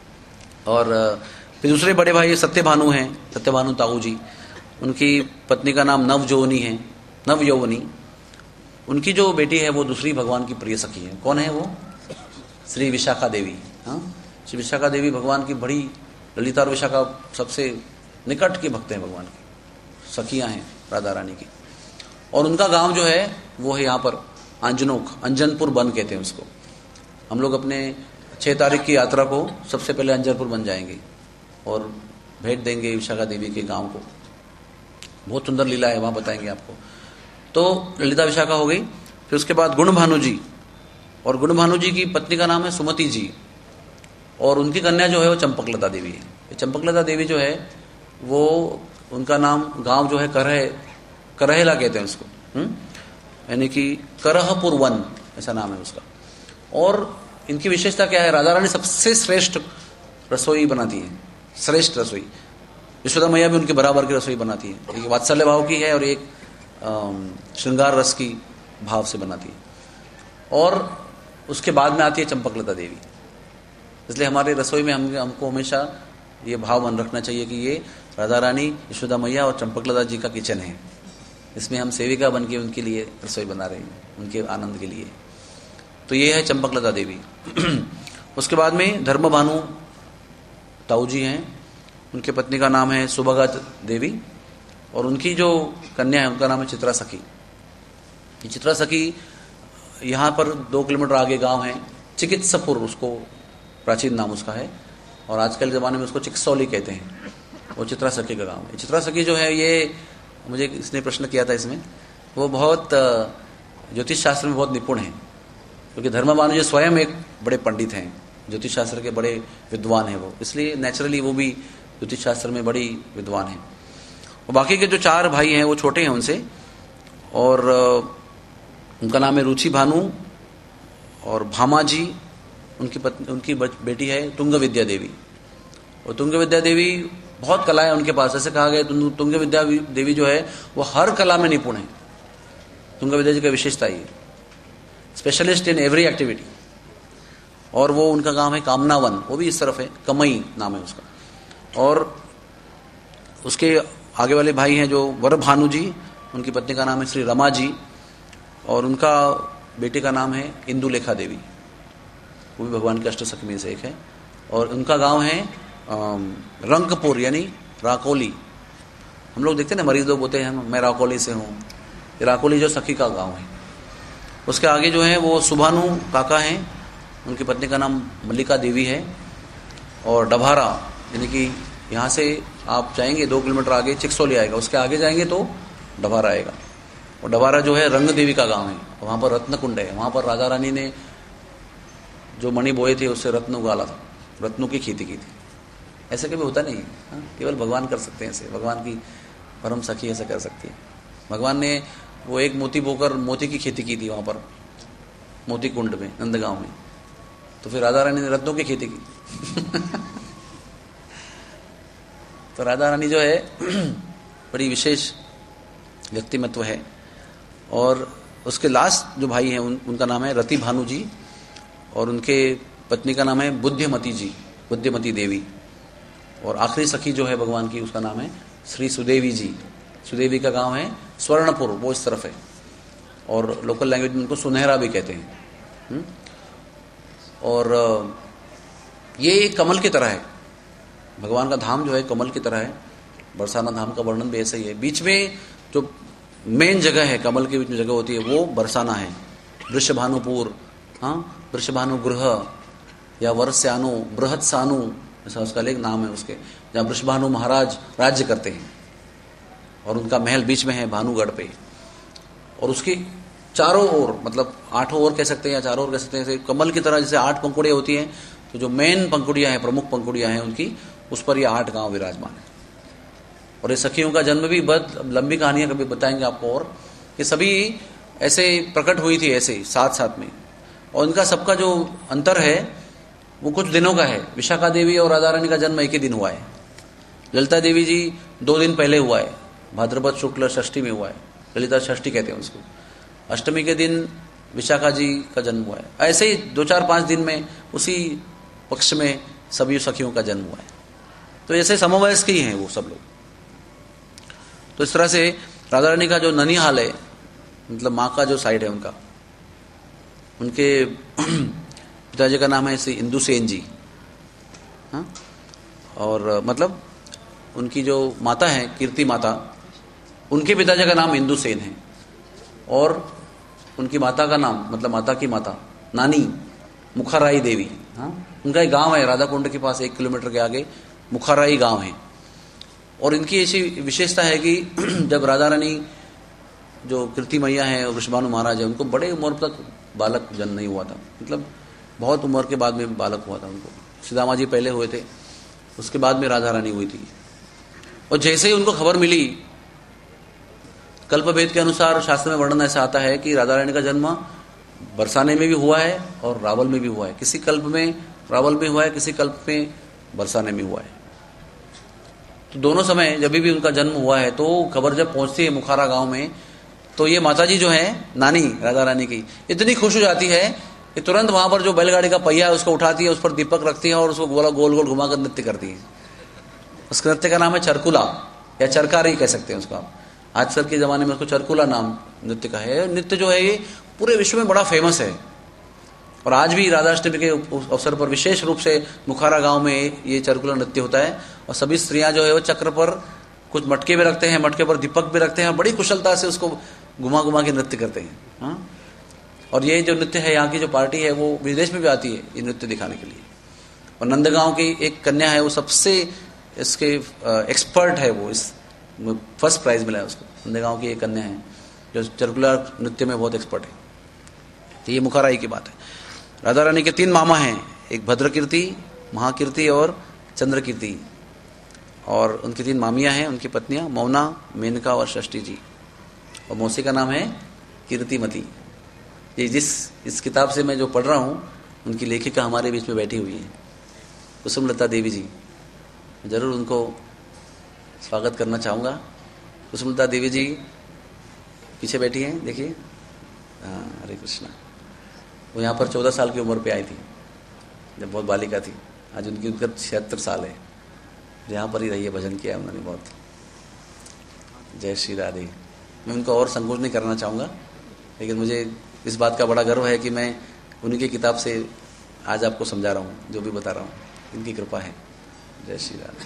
और फिर दूसरे बड़े भाई सत्यभानु हैं, सत्यभानु ताऊ जी, उनकी पत्नी का नाम नवजौवनी है, नवयौवनी। उनकी जो बेटी है वो दूसरी भगवान की प्रिय सखी है। कौन है वो? श्री विशाखा देवी। हाँ, श्री विशाखा देवी भगवान की बड़ी, ललिता और विशाखा सबसे निकट के भक्त हैं, भगवान की सखियां हैं राधा रानी की। और उनका गांव जो है वो है यहाँ पर अंजनोक, अंजनपुर वन कहते हैं उसको। हम लोग अपने छः तारीख की यात्रा को सबसे पहले अंजनपुर वन जाएंगे और भेंट देंगे विशाखा देवी के गांव को। बहुत सुंदर लीला है, वहाँ बताएंगे आपको। तो ललिता विशाखा हो गई। फिर उसके बाद गुणभानु जी, और गुणभानु जी की पत्नी का नाम है सुमति जी, और उनकी कन्या जो है वो चंपकलता देवी है। चंपकलता देवी जो है वो, उनका नाम, गांव जो है करह, करहला कहते हैं उसको, यानी कि करहपुर वन, ऐसा नाम है उसका। और इनकी विशेषता क्या है? राधा रानी सबसे श्रेष्ठ रसोई बनाती है, श्रेष्ठ रसोई। यशोदा मैया भी उनके बराबर की रसोई बनाती है। एक वात्सल्य भाव की है और एक श्रृंगार रस की भाव से बनाती है। और उसके बाद में आती है चंपकलता देवी। इसलिए हमारे रसोई में हम हमको हमेशा ये भाव मन रखना चाहिए कि ये राधा रानी, यशोदा मैया और चंपकलता जी का किचन है। इसमें हम सेविका बन के उनके लिए रसोई बना रहे हैं, उनके आनंद के लिए। तो ये है चंपकलता देवी। उसके बाद में धर्मभानु ताऊ जी हैं, उनके पत्नी का नाम है सुभगा देवी, और उनकी जो कन्या है उनका नाम है चित्रा सखी। ये चित्रा सखी यहाँ पर दो किलोमीटर आगे गांव है चिकित्सापुर, उसको प्राचीन नाम उसका है, और आजकल के ज़माने में उसको चिकसौली कहते हैं। वो चित्रा सखी का गांव है। चित्रा सखी जो है, ये मुझे इसने प्रश्न किया था इसमें, वो बहुत ज्योतिष शास्त्र में बहुत निपुण है, क्योंकि धर्मभानु जी स्वयं एक बड़े पंडित हैं, ज्योतिष शास्त्र के बड़े विद्वान हैं वो, इसलिए नेचुरली वो भी ज्योतिष शास्त्र में बड़ी विद्वान हैं। और बाकी के जो चार भाई हैं वो छोटे हैं उनसे, और उनका नाम है रुचि भानु और भामा जी, उनकी पत्नी, उनकी बेटी है तुंग विद्या देवी। और तुंग विद्या देवी बहुत कला है उनके पास। ऐसे कहा गया तुंग विद्या देवी जो है वो हर कला में निपुण है। तुंग विद्या जी का विशेषता ये, स्पेशलिस्ट इन एवरी एक्टिविटी। और वो, उनका गांव है कामनावन, वो भी इस तरफ है, कमई नाम है उसका। और उसके आगे वाले भाई हैं जो वर भानु जी, उनकी पत्नी का नाम है श्री रमा जी, और उनका बेटे का नाम है इंदुलेखा देवी, वो भी भगवान के अष्ट सखी में से एक है। और उनका गांव है रंगपुर, यानी राकोली। हम लोग देखते हैं ना, मरीज लोग बोलते हैं मैं राकोली से हूँ, राकोली जो सखी का गांव है। उसके आगे जो है वो सुभानु काका हैं, उनकी पत्नी का नाम मल्लिका देवी है। और डभारा, यानी कि यहाँ से आप जाएंगे दो किलोमीटर आगे चिकसौली आएगा, उसके आगे जाएंगे तो डभारा आएगा। और डभारा जो है रंग देवी का गांव है, वहाँ पर रत्न कुंड है। वहाँ पर राधा रानी ने जो मणि बोए थे उससे रत्न उगाला था, रत्नों की खेती की थी। ऐसे कभी होता नहीं है, केवल भगवान कर सकते हैं ऐसे, भगवान की परम सखी ऐसा कर सकती है। भगवान ने वो एक मोती बोकर मोती की खेती की थी वहाँ पर मोती कुंड में, नंदगांव में। तो फिर राधा रानी ने रत्नों की खेती की। तो राधा रानी जो है बड़ी विशेष व्यक्तिमत्व है। और उसके लास्ट जो भाई हैं उन, उनका नाम है रति भानु जी, और उनके पत्नी का नाम है बुद्धिमती जी, बुद्धिमती देवी। और आखिरी सखी जो है भगवान की, उसका नाम है श्री सुदेवी जी। सुदेवी का गांव है स्वर्णपुर, वो इस तरफ है, और लोकल लैंग्वेज में उनको सुनहरा भी कहते हैं। हुँ? और ये कमल की तरह है, भगवान का धाम जो है कमल की तरह है। बरसाना धाम का वर्णन भी ऐसा ही है। बीच में जो मेन जगह है, कमल के बीच में जगह होती है, वो बरसाना है। वृषभानुपुर, हाँ, वृषभानुगृह या वर्ष्यानु, बृहत सानु, ऐसा उसका एक नाम है उसके, जहाँ वृषभानु महाराज राज्य करते हैं, और उनका महल बीच में है भानुगढ़ पे। और उसकी चारों ओर, मतलब आठों ओर कह सकते हैं या चारों ओर कह सकते हैं, जैसे कमल की तरह जैसे आठ पंखुड़ियाँ होती हैं, तो जो मेन पंखुड़ियाँ हैं, प्रमुख पंखुड़ियाँ हैं उनकी, उस पर ये आठ गांव विराजमान है। और ये सखियों का जन्म भी बहुत लंबी कहानियाँ कभी बताएंगे आपको, और ये सभी ऐसे प्रकट हुई थी ऐसे साथ साथ में। और इनका सबका जो अंतर है वो कुछ दिनों का है। विशाखा देवी और राधा रानी का जन्म एक ही दिन हुआ है। ललिता देवी जी दो दिन पहले हुआ है, भाद्रपद शुक्ल षष्ठी में हुआ है, ललिता षष्ठी कहते हैं उसको। अष्टमी के दिन विशाखा जी का जन्म हुआ है। ऐसे ही दो चार पाँच दिन में उसी पक्ष में सभी सखियों का जन्म हुआ है। तो ऐसे समवयस्क ही हैं वो सब लोग। तो इस तरह से राधा रानी का जो ननिहाल है, मतलब माँ का जो साइड है उनका, उनके पिताजी का नाम है श्री इंदु सेन जी, हाँ, और मतलब उनकी जो माता है कीर्ति माता, उनके पिताजी का नाम इंदु सेन है, और उनकी माता का नाम, मतलब माता की माता नानी मुखाराई देवी, हाँ, उनका एक गांव है राधा कुंड के पास एक किलोमीटर के आगे मुखाराई गांव है। और इनकी ऐसी विशेषता है कि जब राधा रानी जो कीर्ति मैया है और वृषभानु महाराज है, उनको बड़े उम्र तक बालक जन्म नहीं हुआ था, मतलब बहुत उम्र के बाद में बालक हुआ था उनको। सीतामा जी पहले हुए थे, उसके बाद में राधा रानी हुई थी। और जैसे ही उनको खबर मिली, कल्पभेद के अनुसार शास्त्र में वर्णन ऐसा आता है कि राधा रानी का जन्म बरसाने में भी हुआ है और रावल में भी हुआ है। किसी कल्प में रावल में हुआ है, किसी कल्प में बरसाने में हुआ है। तो दोनों समय जब भी उनका जन्म हुआ है, तो खबर जब पहुंचती है मुखारा गांव में, तो ये माताजी जो है नानी राधा रानी की इतनी खुश हो जाती है कि तुरंत वहां पर जो बैलगाड़ी का पहिया है उसको उठाती है, उस पर दीपक रखती है और उसको गोला गोल गोल घुमाकर नृत्य करती है। उस नृत्य का नाम है चरकुला या चरकारी कह सकते हैं उसको आप। आजकल के जमाने में उसको चरकुला नाम नृत्य का है। नृत्य जो है ये पूरे विश्व में बड़ा फेमस है, और आज भी राधाष्टमी के अवसर पर विशेष रूप से मुखारा गांव में ये चरकुला नृत्य होता है। और सभी स्त्रियां जो है वो चक्र पर कुछ मटके भी रखते हैं, मटके पर दीपक भी रखते हैं, और बड़ी कुशलता से उसको घुमा घुमा के नृत्य करते हैं, हाँ। और ये जो नृत्य है, यहाँ की जो पार्टी है वो विदेश में भी आती है ये नृत्य दिखाने के लिए। और नंदगांव की एक कन्या है, वो सबसे इसके एक्सपर्ट है, वो इस फर्स्ट प्राइज मिला है उसको। नंदगांव की एक कन्या है जो चरकुला नृत्य में बहुत एक्सपर्ट है। तो ये मुखाराई की बात है। राधा रानी के तीन मामा हैं, एक भद्रकीर्ति, महाकीर्ति और चंद्रकीर्ति। और उनकी तीन मामियां हैं, उनकी पत्नियां मौना, मेनका और षष्ठी जी। और मौसी का नाम है कीर्तिमती। ये जिस इस किताब से मैं जो पढ़ रहा हूँ, उनकी लेखिका हमारे बीच में बैठी हुई है, कुसुमलता देवी जी। जरूर उनको स्वागत करना चाहूँगा। कुसुमलता देवी जी पीछे बैठी हैं, देखिए, हाँ, हरे कृष्णा। वो यहाँ पर चौदह साल की उम्र पे आई थी, जब बहुत बालिका थी। आज उनकी उनका छिहत्तर साल है। यहाँ पर ही रही है, भजन किया उन्होंने बहुत। जय श्री राधे। मैं उनको और संकोच नहीं करना चाहूँगा, लेकिन मुझे इस बात का बड़ा गर्व है कि मैं उन्हीं की किताब से आज आपको समझा रहा हूँ, जो भी बता रहा हूँ, इनकी कृपा है। जय श्री राधे।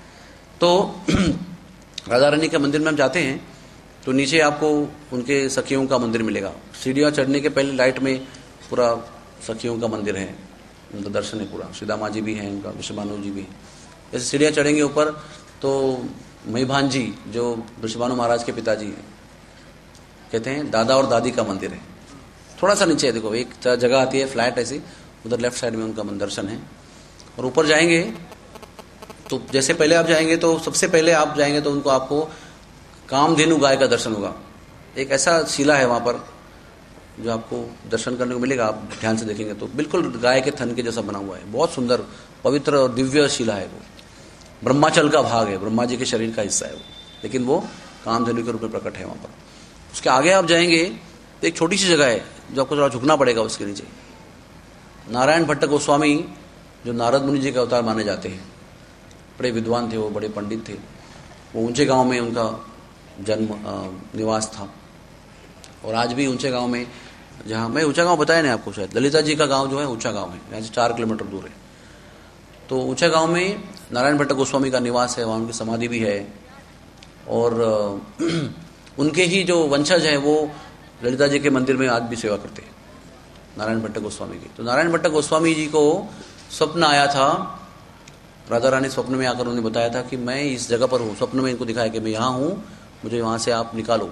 तो राधा रानी के मंदिर में हम जाते हैं तो नीचे आपको उनके सखियों का मंदिर मिलेगा। सीढ़ियाँ चढ़ने के पहले लाइट में पूरा सखियों का मंदिर है, उनका दर्शन है पूरा। सीतामा जी भी हैं, उनका वृषभानु जी भी। जैसे सीढ़ियाँ चढ़ेंगे ऊपर तो महिभान जी, जो वृषभानु महाराज के पिताजी हैं, कहते हैं दादा और दादी का मंदिर है। थोड़ा सा नीचे है, देखो एक जगह आती है फ्लैट ऐसी, उधर लेफ्ट साइड में उनका दर्शन है। और ऊपर जाएंगे तो जैसे पहले आप जाएंगे तो सबसे पहले आप जाएंगे तो उनको आपको कामधेनु गाय का दर्शन होगा। एक ऐसा शिला है वहाँ पर जो आपको दर्शन करने को मिलेगा। आप ध्यान से देखेंगे तो बिल्कुल गाय के थन के जैसा बना हुआ है, बहुत सुंदर पवित्र और दिव्य शिला है। वो ब्रह्माचल का भाग है, ब्रह्मा जी के शरीर का हिस्सा है वो, लेकिन वो कामधेनु के रूप में प्रकट है वहाँ पर। उसके आगे आप जाएंगे तो एक छोटी सी जगह है जो आपको थोड़ा झुकना पड़ेगा उसके नीचे। नारायण भट्ट गोस्वामी जो नारद मुनि जी के अवतार माने जाते हैं, बड़े विद्वान थे वो, बड़े पंडित थे। वो ऊंचे गांव में उनका जन्म निवास था। और आज भी ऊंचे गांव में, जहाँ मैं ऊंचा गांव बताया नहीं आपको, शायद ललिता जी का गांव जो है ऊंचा गांव है, यहाँ से चार किलोमीटर दूर है। तो ऊंचा गांव में नारायण भट्ट गोस्वामी का निवास है, वहाँ उनकी समाधि भी है। और उनके ही जो वंशज हैं वो ललिता जी के मंदिर में आज भी सेवा करते हैं, नारायण भट्ट गोस्वामी की। तो नारायण भट्ट गोस्वामी जी को स्वप्न आया था, राधा रानी स्वप्न में आकर उन्हें बताया था कि मैं इस जगह पर हूँ। स्वप्न में इनको दिखाया कि मैं यहाँ हूँ, मुझे वहाँ से आप निकालो।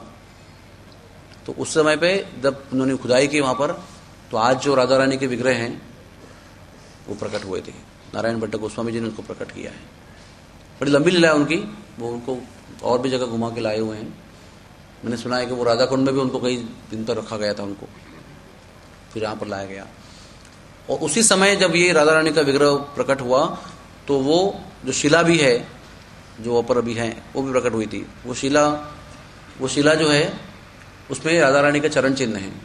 तो उस समय पे जब उन्होंने खुदाई की वहाँ पर, तो आज जो राधा रानी के विग्रह हैं वो प्रकट हुए थे। नारायण भट्ट गोस्वामी जी ने उनको प्रकट किया है। बड़ी लंबी लीला है उनकी, वो उनको और भी जगह घुमा के लाए हुए हैं। मैंने सुना है कि वो राधा कुंड में भी उनको कई दिन तक रखा गया था उनको, फिर यहाँ पर लाया गया। और उसी समय जब ये राधा रानी का विग्रह प्रकट हुआ तो वो जो शिला भी है, जो ऊपर अभी है, वो भी प्रकट हुई थी। वो शिला वो शिला जो है उसमें राधा रानी के चरण चिन्ह हैं।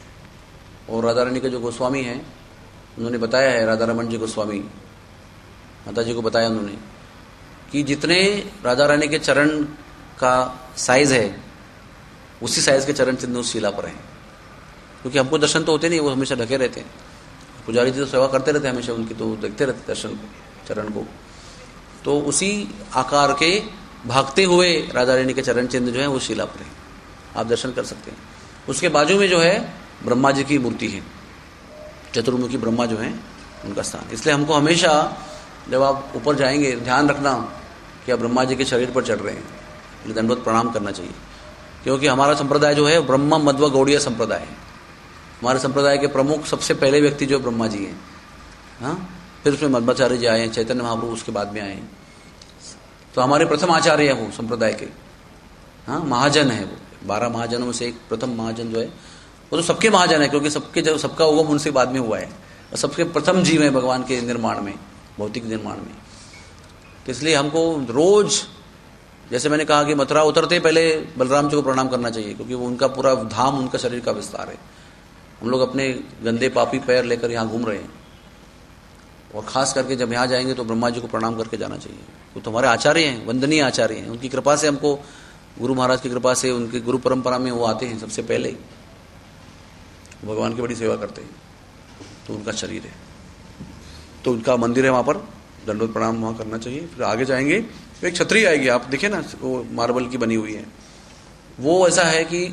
और राधा रानी के जो गोस्वामी हैं उन्होंने बताया है, राधा रमन जी गोस्वामी माता जी को बताया उन्होंने कि जितने राधा रानी के चरण का साइज है उसी साइज के चरण चिन्ह उस शिला पर हैं। क्योंकि हमको दर्शन तो होते नहीं, वो हमेशा ढके रहते हैं। पुजारी जी तो सेवा करते रहते हैं हमेशा उनकी, तो देखते रहते दर्शन को, चरण को। तो उसी आकार के भागते हुए राधा रानी के चरण चिन्ह जो है वो शिला पर है, आप दर्शन कर सकते हैं। उसके बाजू में जो है ब्रह्मा जी की मूर्ति है, चतुर्मुखी ब्रह्मा जो है उनका स्थान। इसलिए हमको हमेशा जब आप ऊपर जाएंगे ध्यान रखना कि आप ब्रह्मा जी के शरीर पर चढ़ रहे हैं, इसलिए दंडवत प्रणाम करना चाहिए। क्योंकि हमारा संप्रदाय जो है ब्रह्म मध्व गौड़ीय संप्रदाय है। हमारे संप्रदाय के प्रमुख सबसे पहले व्यक्ति जो ब्रह्मा जी हैं, हाँ, फिर उसमें मध्वाचार्य जी आए, चैतन्य महाप्रभु उसके बाद में आए। तो हमारे प्रथम आचार्य हैं वो संप्रदाय के, हाँ, महाजन है वो। बारह महाजनों में से एक प्रथम महाजन जो है वो तो सबके महाजन है, क्योंकि सबके जब सबका उगम उनसे बाद में हुआ है, और सबके प्रथम जीव है भगवान के निर्माण में, भौतिक निर्माण में। तो इसलिए हमको रोज, जैसे मैंने कहा कि मथुरा उतरते पहले बलराम जी को प्रणाम करना चाहिए, क्योंकि वो उनका पूरा धाम उनका शरीर का विस्तार है। हम लोग अपने गंदे पापी पैर लेकर यहाँ घूम रहे हैं, और खास करके जब यहाँ जाएंगे तो ब्रह्मा जी को प्रणाम करके जाना चाहिए। वो तो हमारे आचार्य हैं, वंदनीय आचार्य हैं। उनकी कृपा से हमको, गुरु महाराज की कृपा से, उनकी गुरु परंपरा में वो आते हैं सबसे पहले, भगवान की बड़ी सेवा करते हैं। तो उनका शरीर है, तो उनका मंदिर है, वहाँ पर दंडवत प्रणाम वहाँ करना चाहिए। फिर आगे जाएंगे तो एक छतरी आएगी, आप देखिए ना, वो मार्बल की बनी हुई है। वो ऐसा है कि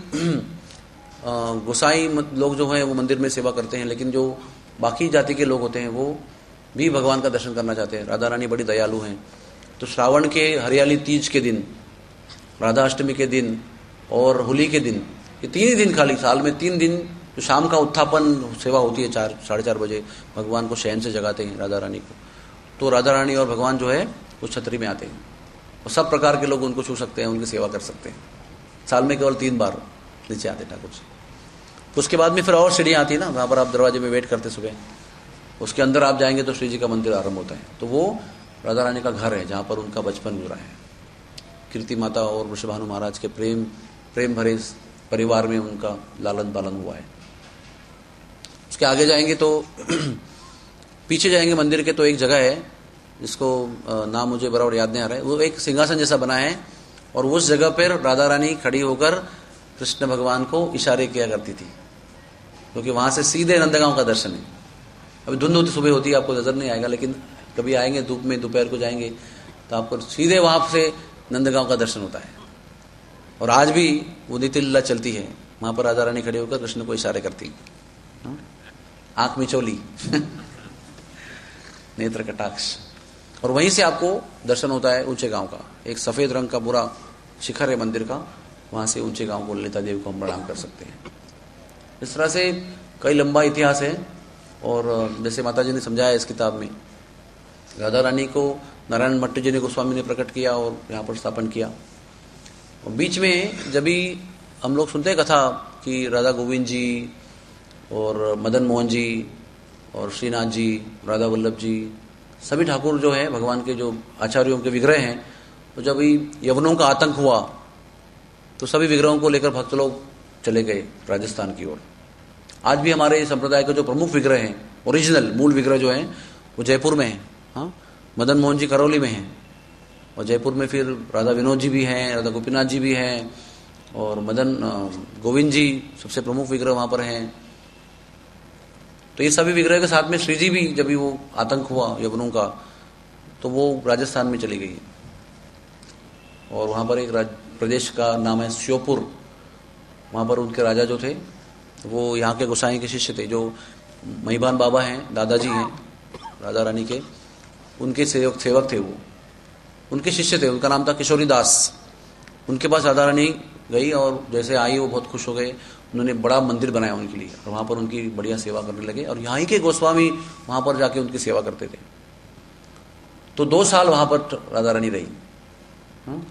गोसाई लोग जो हैं वो मंदिर में सेवा करते हैं, लेकिन जो बाकी जाति के लोग होते हैं वो भी भगवान का दर्शन करना चाहते हैं। राधा रानी बड़ी दयालु हैं। तो श्रावण के हरियाली तीज के दिन, राधा अष्टमी के दिन और होली के दिन, ये तीन ही दिन, खाली साल में तीन दिन, तो शाम का उत्थापन सेवा होती है, चार साढ़े चार बजे भगवान को शयन से जगाते हैं राधा रानी को। तो राधा रानी और भगवान जो है उस छतरी में आते हैं, और सब प्रकार के लोग उनको छू सकते हैं, उनकी सेवा कर सकते हैं। साल में केवल तीन बार नीचे आते ठाकुर जी। उसके बाद में फिर और सीढ़ियाँ आती है ना, वहाँ पर आप दरवाजे में वेट करते सुबह, उसके अंदर आप जाएंगे तो श्री जी का मंदिर आरंभ होता है। तो वो राधा रानी का घर है जहाँ पर उनका बचपन गुजरा है। कीर्ति माता और वृषभानु महाराज के प्रेम प्रेम भरे परिवार में उनका लालन पालन हुआ है। उसके आगे जाएंगे तो पीछे जाएंगे मंदिर के, तो एक जगह है जिसको नाम मुझे बराबर याद नहीं आ रहा है। वो एक सिंहासन जैसा बना है, और उस जगह पर राधा रानी खड़ी होकर कृष्ण भगवान को इशारे किया करती थी, क्योंकि वहां से सीधे नंदगांव का दर्शन है। अभी धुंध होती सुबह होती है, आपको नजर नहीं आएगा, लेकिन कभी आएंगे धूप में, दोपहर को जाएंगे तो आपको सीधे वहां से नंदगांव का दर्शन होता है। और आज भी वो नित्य लीला चलती है, वहां पर राधा रानी खड़ी होकर कृष्ण को इशारे करती, आंख मिचोली नेत्र कटाक्ष। और वहीं से आपको दर्शन होता है ऊंचे गांव का। एक सफेद रंग का पूरा शिखर है मंदिर का, वहां से ऊंचे गांव को, ललिता देवी को हम प्रणाम कर सकते हैं। इस तरह से कई लंबा इतिहास है। और जैसे माता जी ने समझाया इस किताब में, राधा रानी को नारायण भट्ट जी ने गोस्वामी ने प्रकट किया और यहाँ पर स्थापन किया। और बीच में जब भी हम लोग सुनते हैं कथा कि राधा गोविंद जी और मदन मोहन जी और श्रीनाथ जी, राधा वल्लभ जी, सभी ठाकुर जो है भगवान के जो आचार्यों के विग्रह हैं, तो जब यवनों का आतंक हुआ तो सभी विग्रहों को लेकर भक्त लोग चले गए राजस्थान की ओर। आज भी हमारे संप्रदाय के जो प्रमुख विग्रह हैं, ओरिजिनल मूल विग्रह जो हैं, वो जयपुर में हैं। हाँ, मदन मोहन जी करौली में हैं, और जयपुर में फिर राधा विनोद जी भी हैं, राधा गोपीनाथ जी भी हैं, और मदन गोविंद जी सबसे प्रमुख विग्रह वहाँ पर हैं। तो ये सभी विग्रह के साथ में श्री जी भी, जब भी वो आतंक हुआ यवनों का, तो वो राजस्थान में चली गई, और वहाँ पर एक प्रदेश का नाम है श्योपुर, वहाँ पर उनके राजा जो थे वो यहाँ के गोसाई के शिष्य थे, जो महिबान बाबा हैं, दादाजी हैं राधा रानी के, उनके सेवक सेवक थे, वो उनके शिष्य थे, उनका नाम था किशोरी दास। उनके पास राधा रानी गई, और जैसे आई वो बहुत खुश हो गए, उन्होंने बड़ा मंदिर बनाया उनके लिए, और वहाँ पर उनकी बढ़िया सेवा करने लगे, और यहाँ के गोस्वामी वहाँ पर जाके उनकी सेवा करते थे। तो दो साल वहाँ पर राधा रानी रही। हाँ?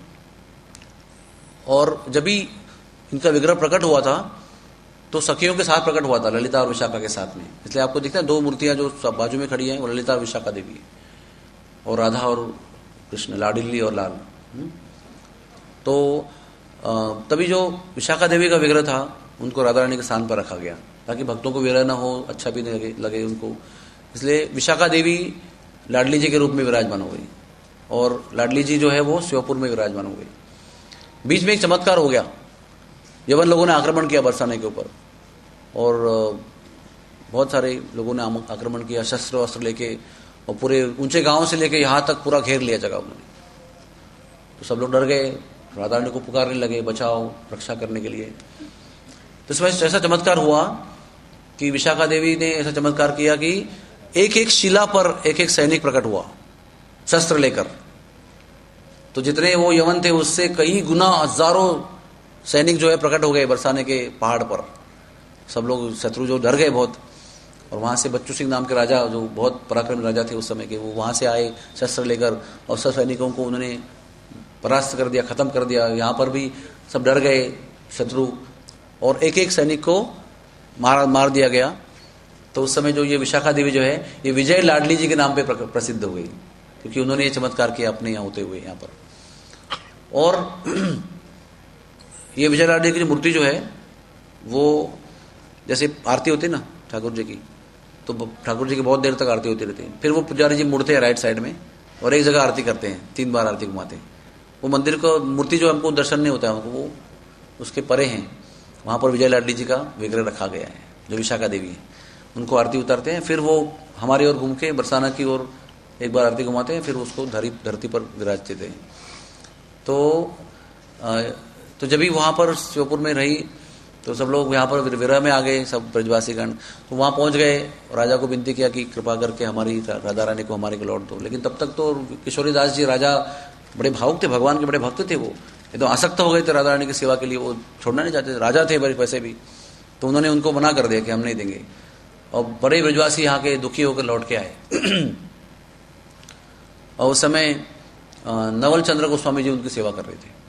और जब भी इनका विग्रह प्रकट हुआ था तो सखियों के साथ प्रकट हुआ था, ललिता और विशाखा के साथ में। इसलिए आपको दिखता है दो मूर्तियां जो बाजू में खड़ी हैं, वो ललिता और विशाखा देवी है, और राधा और कृष्ण, लाडिली और लाल। तो तभी जो विशाखा देवी का विग्रह था उनको राधा रानी के स्थान पर रखा गया, ताकि भक्तों को विरह न हो, अच्छा भी नहीं लगे, लगे उनको। इसलिए विशाखा देवी लाडली जी के रूप में विराजमान हो गई, और लाडली जी जो है वो श्योपुर में विराजमान हो गई। बीच में एक चमत्कार हो गया, यवन लोगों ने आक्रमण किया बरसाने के ऊपर, और बहुत सारे लोगों ने आक्रमण किया शस्त्र वस्त्र लेके, और पूरे ऊंचे गांव से लेके यहाँ तक पूरा घेर लिया जगह उन्होंने। तो सब लोग डर गए, राधा रानी को पुकारने लगे, बचाओ, रक्षा करने के लिए। तो इसमें ऐसा चमत्कार हुआ कि विशाखा देवी ने ऐसा चमत्कार किया कि एक एक शिला पर एक एक सैनिक प्रकट हुआ शस्त्र लेकर। तो जितने वो यवन थे उससे कई गुना हजारों सैनिक जो है प्रकट हो गए बरसाने के पहाड़ पर। सब लोग शत्रु जो डर गए बहुत, और वहां से बच्चू सिंह नाम के राजा, जो बहुत पराक्रमी राजा थे उस समय के, वो वहां से आए शस्त्र लेकर, और सब सैनिकों को उन्होंने परास्त कर दिया, खत्म कर दिया। यहाँ पर भी सब डर गए शत्रु, और एक एक सैनिक को मार मार दिया गया। तो उस समय जो ये विशाखा देवी जो है, ये विजय लाडली जी के नाम पे प्रसिद्ध हो गई, क्योंकि उन्होंने ये चमत्कार किया अपने यहाँ होते हुए यहाँ पर। और ये विजय लाडली की मूर्ति जो है वो, जैसे आरती होती है ना ठाकुर जी की, तो ठाकुर जी की बहुत देर तक आरती होती रहती है। फिर वो पुजारी जी मुड़ते हैं राइट साइड में, और एक जगह आरती करते हैं, तीन बार आरती घुमाते हैं। वो मंदिर को मूर्ति जो हमको दर्शन नहीं होता है हमको, वो उसके परे हैं, वहाँ पर विजय लाडली जी का विग्रह रखा गया है, जो विशाखा देवी है। उनको आरती उतारते हैं, फिर वो हमारी ओर घूम के बरसाना की ओर एक बार आरती घुमाते हैं, फिर उसको धरी धरती पर विराजते थे। तो आ, तो जब भी वहाँ पर श्योपुर में रही तो सब लोग यहाँ पर विरह में आ गए, सब ब्रजवासीगण। तो वहाँ पहुँच गए, राजा को विनती किया कि कृपा करके हमारी राधा रानी को हमारे को लौट दो। लेकिन तब तक तो किशोरी दास जी राजा बड़े भावुक थे, भगवान के बड़े भक्त थे, वो ये तो आसक्त हो गए थे राधा रानी की सेवा के लिए, वो छोड़ना नहीं चाहते थे, राजा थे बड़े पैसे भी। तो उन्होंने उनको मना कर दिया कि हम नहीं देंगे, और बड़े ब्रजवासी यहाँ के दुखी होकर लौट के आए। और उस समय नवल चंद्र गोस्वामी जी उनकी सेवा कर रहे थे।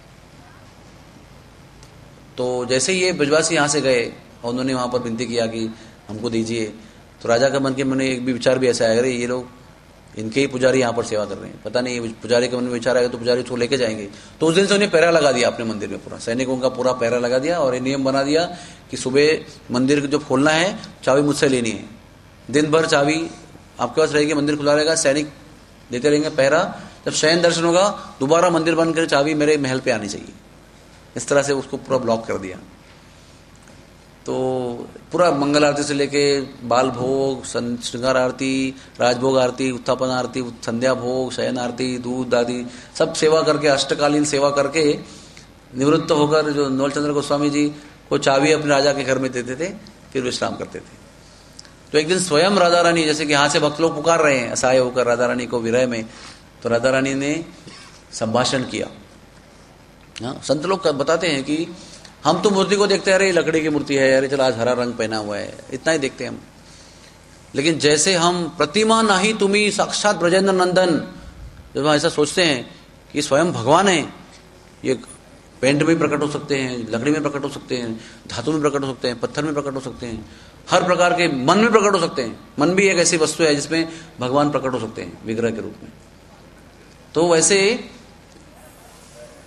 तो जैसे ही ये ब्रजवासी यहाँ से गए और उन्होंने वहाँ पर विनती किया कि हमको दीजिए, तो राजा का मन के मन में एक भी विचार भी ऐसा आया, अरे ये लोग इनके ही पुजारी यहाँ पर सेवा कर रहे हैं, पता नहीं पुजारी के मन में विचार आएगा तो पुजारी उसको लेके जाएंगे। तो उस दिन से उन्हें पैरा लगा दिया अपने मंदिर में, पूरा सैनिकों का पूरा पैरा लगा दिया, और ये नियम बना दिया कि सुबह मंदिर जो खोलना है चाबी मुझसे लेनी है, दिन भर चाबी आपके पास रहेगी, मंदिर खुला रहेगा, सैनिक देते रहेंगे पहरा। जब शयन दर्शन होगा दोबारा मंदिर बंद कर चाबी मेरे महल पे आनी चाहिए। इस तरह से उसको पूरा ब्लॉक कर दिया। तो पूरा मंगल आरती से लेके बाल भोग, श्रृंगार आरती, राजभोग आरती, उत्थापन आरती, संध्या भोग, शयन आरती, दूध आदि सब सेवा करके, अष्टकालीन सेवा करके निवृत्त होकर जो नवलचंद्र गोस्वामी जी को चाबी अपने राजा के घर में देते थे, फिर विश्राम करते थे। तो एक दिन स्वयं राधा रानी, जैसे कि यहाँ से भक्त लोग पुकार रहे हैं असहाय होकर राधा रानी को विरह में, तो राधा रानी ने संभाषण किया। हाँ, संत लोग बताते हैं कि हम तो मूर्ति को देखते हैं, अरे लकड़ी की मूर्ति है, अरे चलो आज हरा रंग पहना हुआ है, इतना ही देखते हैं हम। लेकिन जैसे हम प्रतिमा नहीं तुम्ही साक्षात ब्रजेंद्र नंदन, जब हम ऐसा सोचते हैं कि स्वयं भगवान है, ये पेंट में प्रकट हो सकते हैं, लकड़ी में प्रकट हो सकते हैं, धातु में प्रकट हो सकते हैं, पत्थर में प्रकट हो सकते हैं, हर प्रकार के, मन में प्रकट हो सकते हैं। मन भी एक ऐसी वस्तु है जिसमें भगवान प्रकट हो सकते हैं विग्रह के रूप में। तो वैसे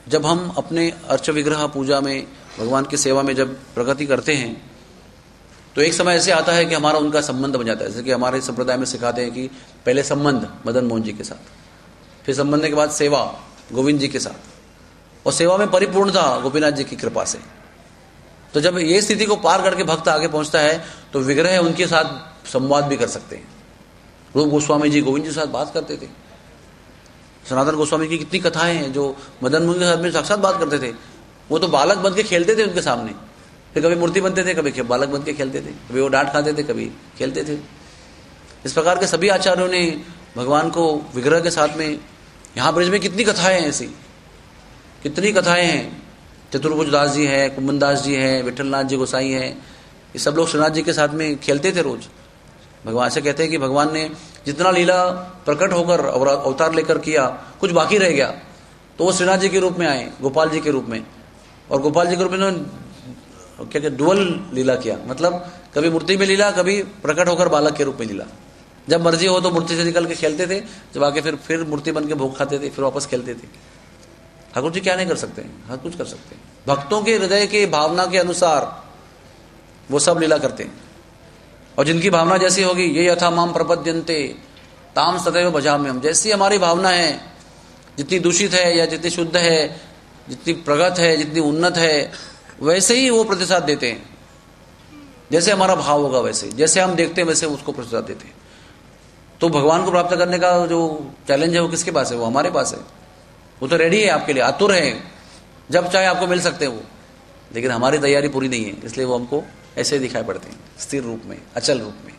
जब हम अपने अर्च विग्रह पूजा में, भगवान की सेवा में जब प्रगति करते हैं, तो एक समय ऐसे आता है कि हमारा उनका संबंध बन जाता है। जैसे कि हमारे संप्रदाय में सिखाते हैं कि पहले संबंध मदन मोहन जी के साथ, फिर संबंध के बाद सेवा गोविंद जी के साथ, और सेवा में परिपूर्णता गोपीनाथ जी की कृपा से। तो जब ये स्थिति को पार करके भक्त आगे पहुंचता है तो विग्रह उनके साथ संवाद भी कर सकते हैं। रूप गोस्वामी जी गोविंद जी के साथ बात करते थे। सनातन गोस्वामी की कितनी कथाएं हैं जो मदन मोहन के साथ में साक्षात बात करते थे। वो तो बालक बन के खेलते थे उनके सामने, फिर कभी मूर्ति बनते थे, कभी बालक बन के खेलते थे, कभी वो डांट खाते थे, कभी खेलते थे। इस प्रकार के सभी आचार्यों ने भगवान को विग्रह के साथ में, यहाँ ब्रज में कितनी कथाएं हैं, ऐसी कितनी कथाएं हैं। चतुर्भुज दास जी हैं, कुंभन दास जी हैं, विठलनाथ जी गोसाई हैं, ये सब लोग श्रीनाथ जी के साथ में खेलते थे रोज। भगवान से कहते हैं कि भगवान ने जितना लीला प्रकट होकर अवतार लेकर किया, कुछ बाकी रह गया तो वो श्रीनाथ जी के रूप में आए, गोपाल जी के रूप में। और गोपाल जी के रूप में उन्होंने क्या क्या डुअल लीला किया, मतलब कभी मूर्ति में लीला, कभी प्रकट होकर बालक के रूप में लीला। जब मर्जी हो तो मूर्ति से निकल के खेलते थे, जब आके फिर फिर मूर्ति बन के भोग खाते थे, फिर वापस खेलते थे। ठाकुर जी क्या नहीं कर सकते हैं, हर कुछ कर सकते हैं। भक्तों के हृदय के भावना के अनुसार वो सब लीला करते हैं, और जिनकी भावना जैसी होगी, ये यथा माम प्रपद्यन्ते ताम सदैव भजाम्यहम्। जैसी हमारी भावना है, जितनी दूषित है या जितनी शुद्ध है, जितनी प्रगत है, जितनी उन्नत है, वैसे ही वो प्रतिसाद देते हैं। जैसे हमारा भाव होगा वैसे, जैसे हम देखते हैं वैसे उसको प्रतिसाद देते हैं। तो भगवान को प्राप्त करने का जो चैलेंज है वो किसके पास है? वो हमारे पास है। वो तो रेडी है आपके लिए, आतुर है, जब चाहे आपको मिल सकते हैं वो। लेकिन हमारी तैयारी पूरी नहीं है, इसलिए वो हमको ऐसे दिखाई पड़ते हैं, स्थिर रूप में, अचल रूप में।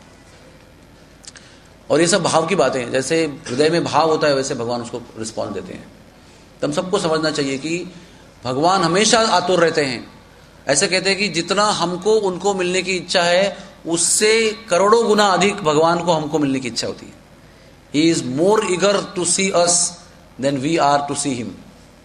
और ये सब भाव की बातें हैं। जैसे हृदय में भाव होता है वैसे भगवान उसको रिस्पॉन्स देते हैं। तो हम सबको समझना चाहिए कि भगवान हमेशा आतुर रहते हैं। ऐसे कहते हैं कि जितना हमको उनको मिलने की इच्छा है, उससे करोड़ों गुना अधिक भगवान को हमको मिलने की इच्छा होती है। He is more eager to see us than we are to see him.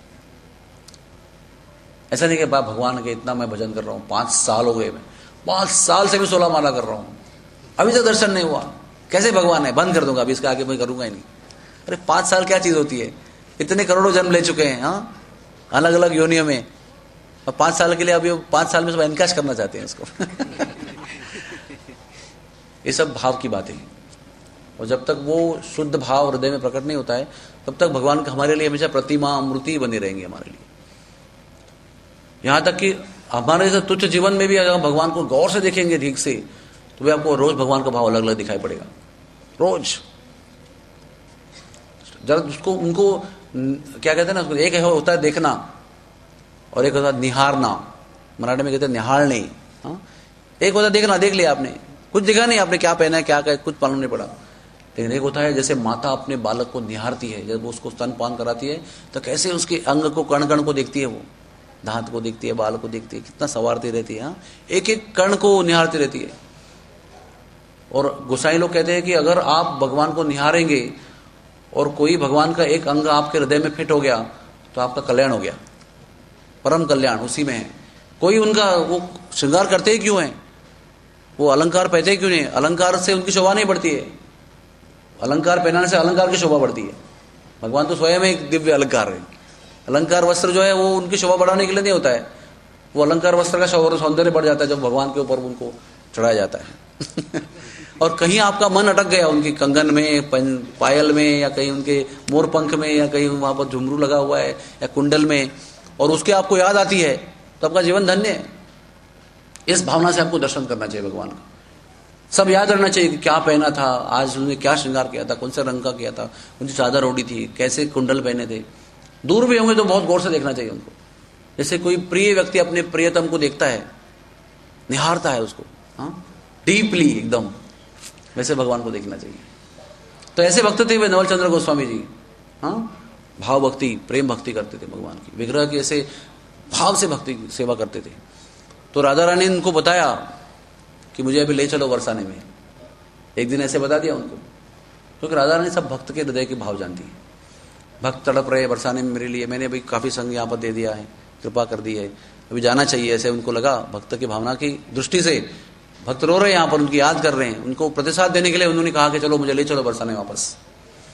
ऐसा नहीं कि बाप भगवान के इतना मैं भजन कर रहा हूं, पांच साल हो गए, मैं पांच साल से भी सोलह माला कर रहा हूं, अभी तक दर्शन नहीं हुआ, कैसे भगवान है? बंद कर दूंगा, अभी इसके आगे मैं करूंगा ही नहीं। अरे पांच साल क्या चीज होती है? इतने करोड़ों जन्म ले चुके हैं, हाँ, अलग अलग योनियों में, और पांच साल के लिए अभी पांच साल में सब एनकैश करना चाहते हैं इसको। ये सब भाव की बातें हैं। और जब तक वो शुद्ध भाव हृदय में प्रकट नहीं होता है, तब तक भगवान हमारे लिए हमेशा प्रतिमा मूर्ति बनी रहेंगे हमारे लिए। यहां तक कि हमारे से तुच्छ जीवन में भी अगर भगवान को गौर से देखेंगे ठीक से, तो भी आपको रोज भगवान का भाव अलग अलग दिखाई पड़ेगा, रोज। जरा उसको उनको क्या कहते हैं ना, उसको एक होता है देखना और एक होता है निहारना। मराठी में कहते हैं निहारने। हाँ, एक होता है देखना, देख लिया आपने, कुछ दिखा नहीं, आपने क्या पहना है क्या क्या कुछ मालूम नहीं पड़ा। लेकिन एक होता है जैसे माता अपने बालक को निहारती है, जब वो उसको स्तनपान कराती है तो कैसे उसके अंग को, कण कण को देखती है, वो दांत को देखती है, बाल को देखती है, कितना संवारती रहती है। हाँ, एक एक कण को निहारती रहती है। और गोसाई लोग कहते हैं कि अगर आप भगवान को निहारेंगे और कोई भगवान का एक अंग आपके हृदय में फिट हो गया तो आपका कल्याण हो गया, परम कल्याण उसी में है। कोई उनका वो श्रृंगार करते ही क्यों है, वो अलंकार पहनते ही क्यों नहीं? अलंकार से उनकी शोभा नहीं बढ़ती है, अलंकार पहनाने से अलंकार की शोभा बढ़ती है। भगवान तो स्वयं एक दिव्य अलंकार है। अलंकार वस्त्र जो है वो उनकी शोभा बढ़ाने के लिए नहीं होता है, वो अलंकार वस्त्र का सौंदर्य बढ़ जाता है जब भगवान के ऊपर उनको चढ़ाया जाता है। और कहीं आपका मन अटक गया उनकी कंगन में, पायल में, या कहीं उनके मोर पंख में, या कहीं वहां पर झुमरू लगा हुआ है या कुंडल में, और उसके आपको याद आती है, तो आपका जीवन धन्य है। इस भावना से आपको दर्शन करना चाहिए भगवान का। सब याद रखना चाहिए कि क्या पहना था, आज उन्होंने क्या श्रृंगार किया था, कौन से रंग का किया था, उनकी चादर ओढ़ी थी, कैसे कुंडल पहने थे। दूर भी होंगे तो बहुत गौर से देखना चाहिए उनको। जैसे कोई प्रिय व्यक्ति अपने प्रियतम को देखता है, निहारता है उसको, हाँ, डीपली एकदम, वैसे भगवान को देखना चाहिए। तो ऐसे भक्त थे वे नवल चंद्र गोस्वामी जी। हाँ, भाव भक्ति, प्रेम भक्ति करते थे भगवान की, विग्रह की ऐसे भाव से भक्ति सेवा करते थे। तो राधा रानी ने उनको बताया कि मुझे अभी ले चलो बरसाने में। एक दिन ऐसे बता दिया उनको, क्योंकि राधा रानी सब भक्त के हृदय के भाव जानती है। भक्त तड़प रहे बरसाने में मेरे लिए, मैंने अभी काफी संग यहाँ पर दे दिया है, कृपा कर दी है, अभी जाना चाहिए। ऐसे उनको लगा, भक्त की भावना की दृष्टि से भक्त रो रहे हैं यहाँ पर, उनकी याद कर रहे हैं, उनको प्रतिसाद देने के लिए उन्होंने कहा कि चलो मुझे ले चलो बरसाने वापस।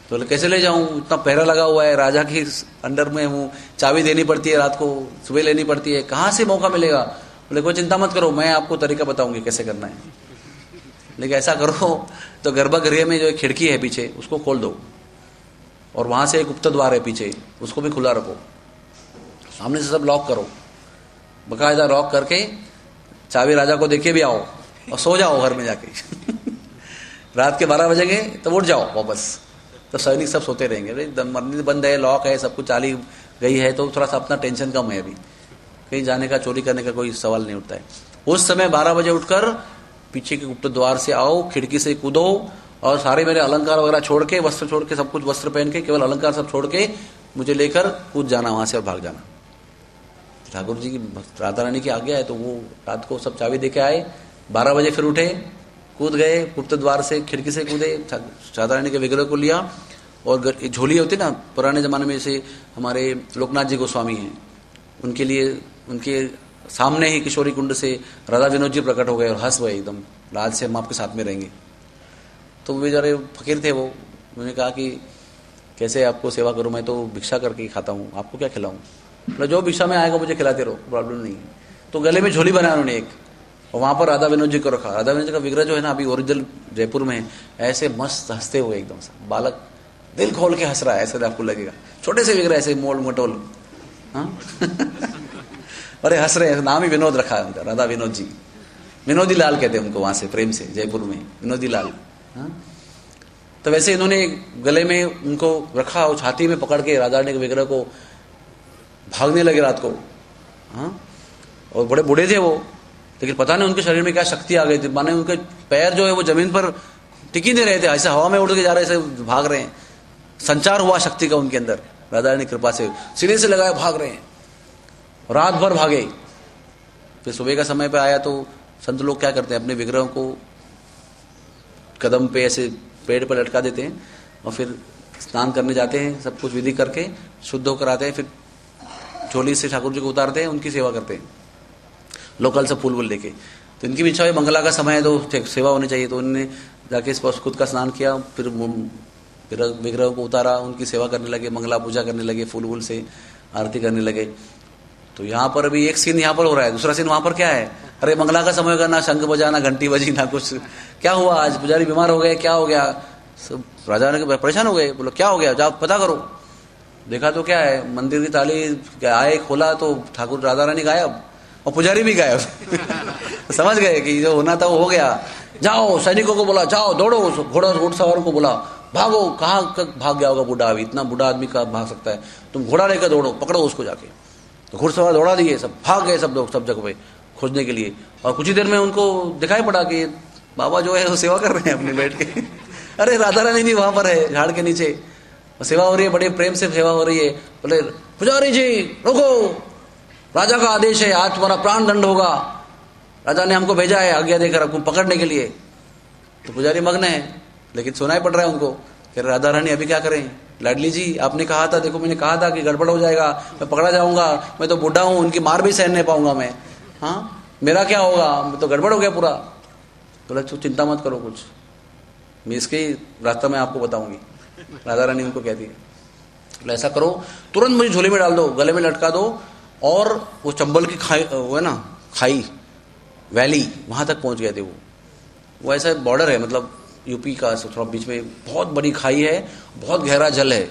तो बोले कैसे ले जाऊं, इतना पहरा लगा हुआ है, राजा की अंडर में हूँ, चाबी देनी पड़ती है, रात को सुबह लेनी पड़ती है, कहाँ से मौका मिलेगा। बोले कोई चिंता मत करो, मैं आपको तरीका बताऊंगी कैसे करना है। लेकिन ऐसा करो तो गर्भगृह में जो एक खिड़की है पीछे उसको खोल दो, और वहां से एक गुप्त द्वार है पीछे, उसको भी खुला रखो, सामने से सब लॉक करो, बकायदा लॉक करके चाबी राजा को देके भी आओ और सो जाओ घर में जाके। रात के बारह बजेंगे तो उठ जाओ वापस, तो सैनिक सब सोते रहेंगे, मंदिर बंद है, लॉक है, सब कुछ चाली गई है, तो थोड़ा सा अपना टेंशन कम है, अभी कहीं जाने का, चोरी करने का कोई सवाल नहीं उठता है। उस समय बारह बजे उठकर पीछे के गुप्त द्वार से आओ, खिड़की से कूदो, और सारे मेरे अलंकार वगैरह छोड़ के, वस्त्र छोड़ के, सब कुछ वस्त्र पहन के, केवल अलंकार सब छोड़ के मुझे लेकर कूद जाना वहां से और भाग जाना। ठाकुर जी की राधा रानी की आज्ञा है, तो वो रात को सब चाबी देके आए, बारह बजे फिर उठे, कूद गए गुप्त द्वार से, खिड़की से कूदे, राधा रानी के विग्रह को लिया, और झोली होती ना पुराने जमाने में, जैसे हमारे लोकनाथ जी गोस्वामी हैं, उनके लिए उनके सामने ही किशोरी कुंड से राधा विनोद जी प्रकट हो गए और हंस गए एकदम, राज से हम आपके साथ में रहेंगे। तो वे बेचारे फकीर थे, वो उन्होंने कहा कि कैसे आपको सेवा करूं, मैं तो भिक्षा करके खाता हूं, आपको क्या खिलाऊं। मतलब जो भिक्षा में आएगा मुझे खिलाते रहो, प्रॉब्लम नहीं है। तो गले में झोली बनाया उन्होंने एक, और वहां पर राधा विनोद जी को रखा। राधा विनोद जी का विग्रह जो है ना अभी ओरिजिनल जयपुर में, ऐसे मस्त हंसते हुए एकदम से, बालक दिल खोल के हंस रहा है, ऐसे आपको लगेगा, छोटे से विग्रह ऐसे मोल मटोल, हाँ अरे हंस रहे हैं, नाम ही विनोद रखा है उनका, राधा विनोद जी, विनोदी लाल कहते हैं उनको वहां से प्रेम से, जयपुर में विनोदी लाल। हाँ? तो वैसे इन्होंने गले में उनको रखा और छाती में पकड़ के राधा रानी के विग्रह को भागने लगे रात को। हाँ? और बड़े बूढ़े थे वो, लेकिन पता नहीं उनके शरीर में क्या शक्ति आ गई थी, माने उनके पैर जो है वो जमीन पर टिकी नहीं रहे थे, ऐसे हवा में उड़ के जा रहे, ऐसे भाग रहे हैं, संचार हुआ शक्ति का उनके अंदर, राधा रानी कृपा से सिरे से लगाए भाग रहे हैं, रात भर भागे। फिर सुबह का समय पे आया तो संत लोग क्या करते हैं, अपने विग्रहों को कदम पे ऐसे पेड़ पर लटका देते हैं, और फिर स्नान करने जाते हैं, सब कुछ विधि करके शुद्ध होकर आते हैं, फिर झोली से ठाकुर जी को उतारते हैं, उनकी सेवा करते हैं लोकल से फूल वूल लेके। तो इनकी भी इच्छा है, मंगला का समय है तो सेवा होनी चाहिए, तो उन्होंने जाके खुद का स्नान किया, फिर विग्रह को उतारा, उनकी सेवा करने लगे, मंगला पूजा करने लगे, फूल वूल से आरती करने लगे। तो यहाँ पर अभी एक सीन यहाँ पर हो रहा है, दूसरा सीन वहां पर क्या है, अरे मंगला का समय का ना शंख बजा ना घंटी बजी ना कुछ, क्या हुआ आज पुजारी बीमार हो गए, क्या हो गया, सब राजा ने परेशान हो गए, बोलो क्या हो गया, जाओ पता करो। देखा तो क्या है, मंदिर की ताली आए खोला तो ठाकुर राधा रानी गायब और पुजारी भी गायब। समझ गए कि जो होना था वो हो गया। जाओ सैनिकों को बोला, जाओ दौड़ो, घोड़ा घोड़ सवारों को बोला, भागो, कहाँ भाग गया होगा बूढ़ा, अभी इतना बूढ़ा आदमी कहाँ भाग सकता है, तुम घोड़ा लेकर दौड़ो, पकड़ो उसको जाके। तो घुड़सवार दौड़ा दिए, सब भाग गए, सब लोग सब जगह पे खोजने के लिए। और कुछ ही देर में उनको दिखाई पड़ा कि बाबा जो है वो सेवा कर रहे हैं अपने बैठ के। अरे राधा रानी भी वहां पर है झाड़ के नीचे, सेवा हो रही है, बड़े प्रेम से सेवा हो रही है। बोले पुजारी जी रुको, राजा का आदेश है, आज तुम्हारा प्राण दंड होगा, राजा ने हमको भेजा है आज्ञा देकर आपको पकड़ने के लिए। तो पुजारी मग्न है, लेकिन सुनाई पड़ रहा है उनको कि राधा रानी अभी क्या करें, लाडली जी आपने कहा था, देखो मैंने कहा था कि गड़बड़ हो जाएगा, मैं पकड़ा जाऊंगा, मैं तो बूढ़ा हूं, उनकी मार भी सहन नहीं पाऊंगा मैं, हाँ मेरा क्या होगा, मैं तो गड़बड़ हो गया पूरा। बोला तो चिंता मत करो कुछ, मैं इसके रास्ता में आपको बताऊंगी। राधा रानी उनको कहती है, तो ऐसा करो तुरंत मुझे झोले में डाल दो, गले में लटका दो, और वो चंबल की खाई वो है ना खाई वैली, वहां तक पहुंच गए थे वो वो ऐसा बॉर्डर है, मतलब यूपी का थोड़ा बीच में बहुत बड़ी खाई है, बहुत गहरा जल है,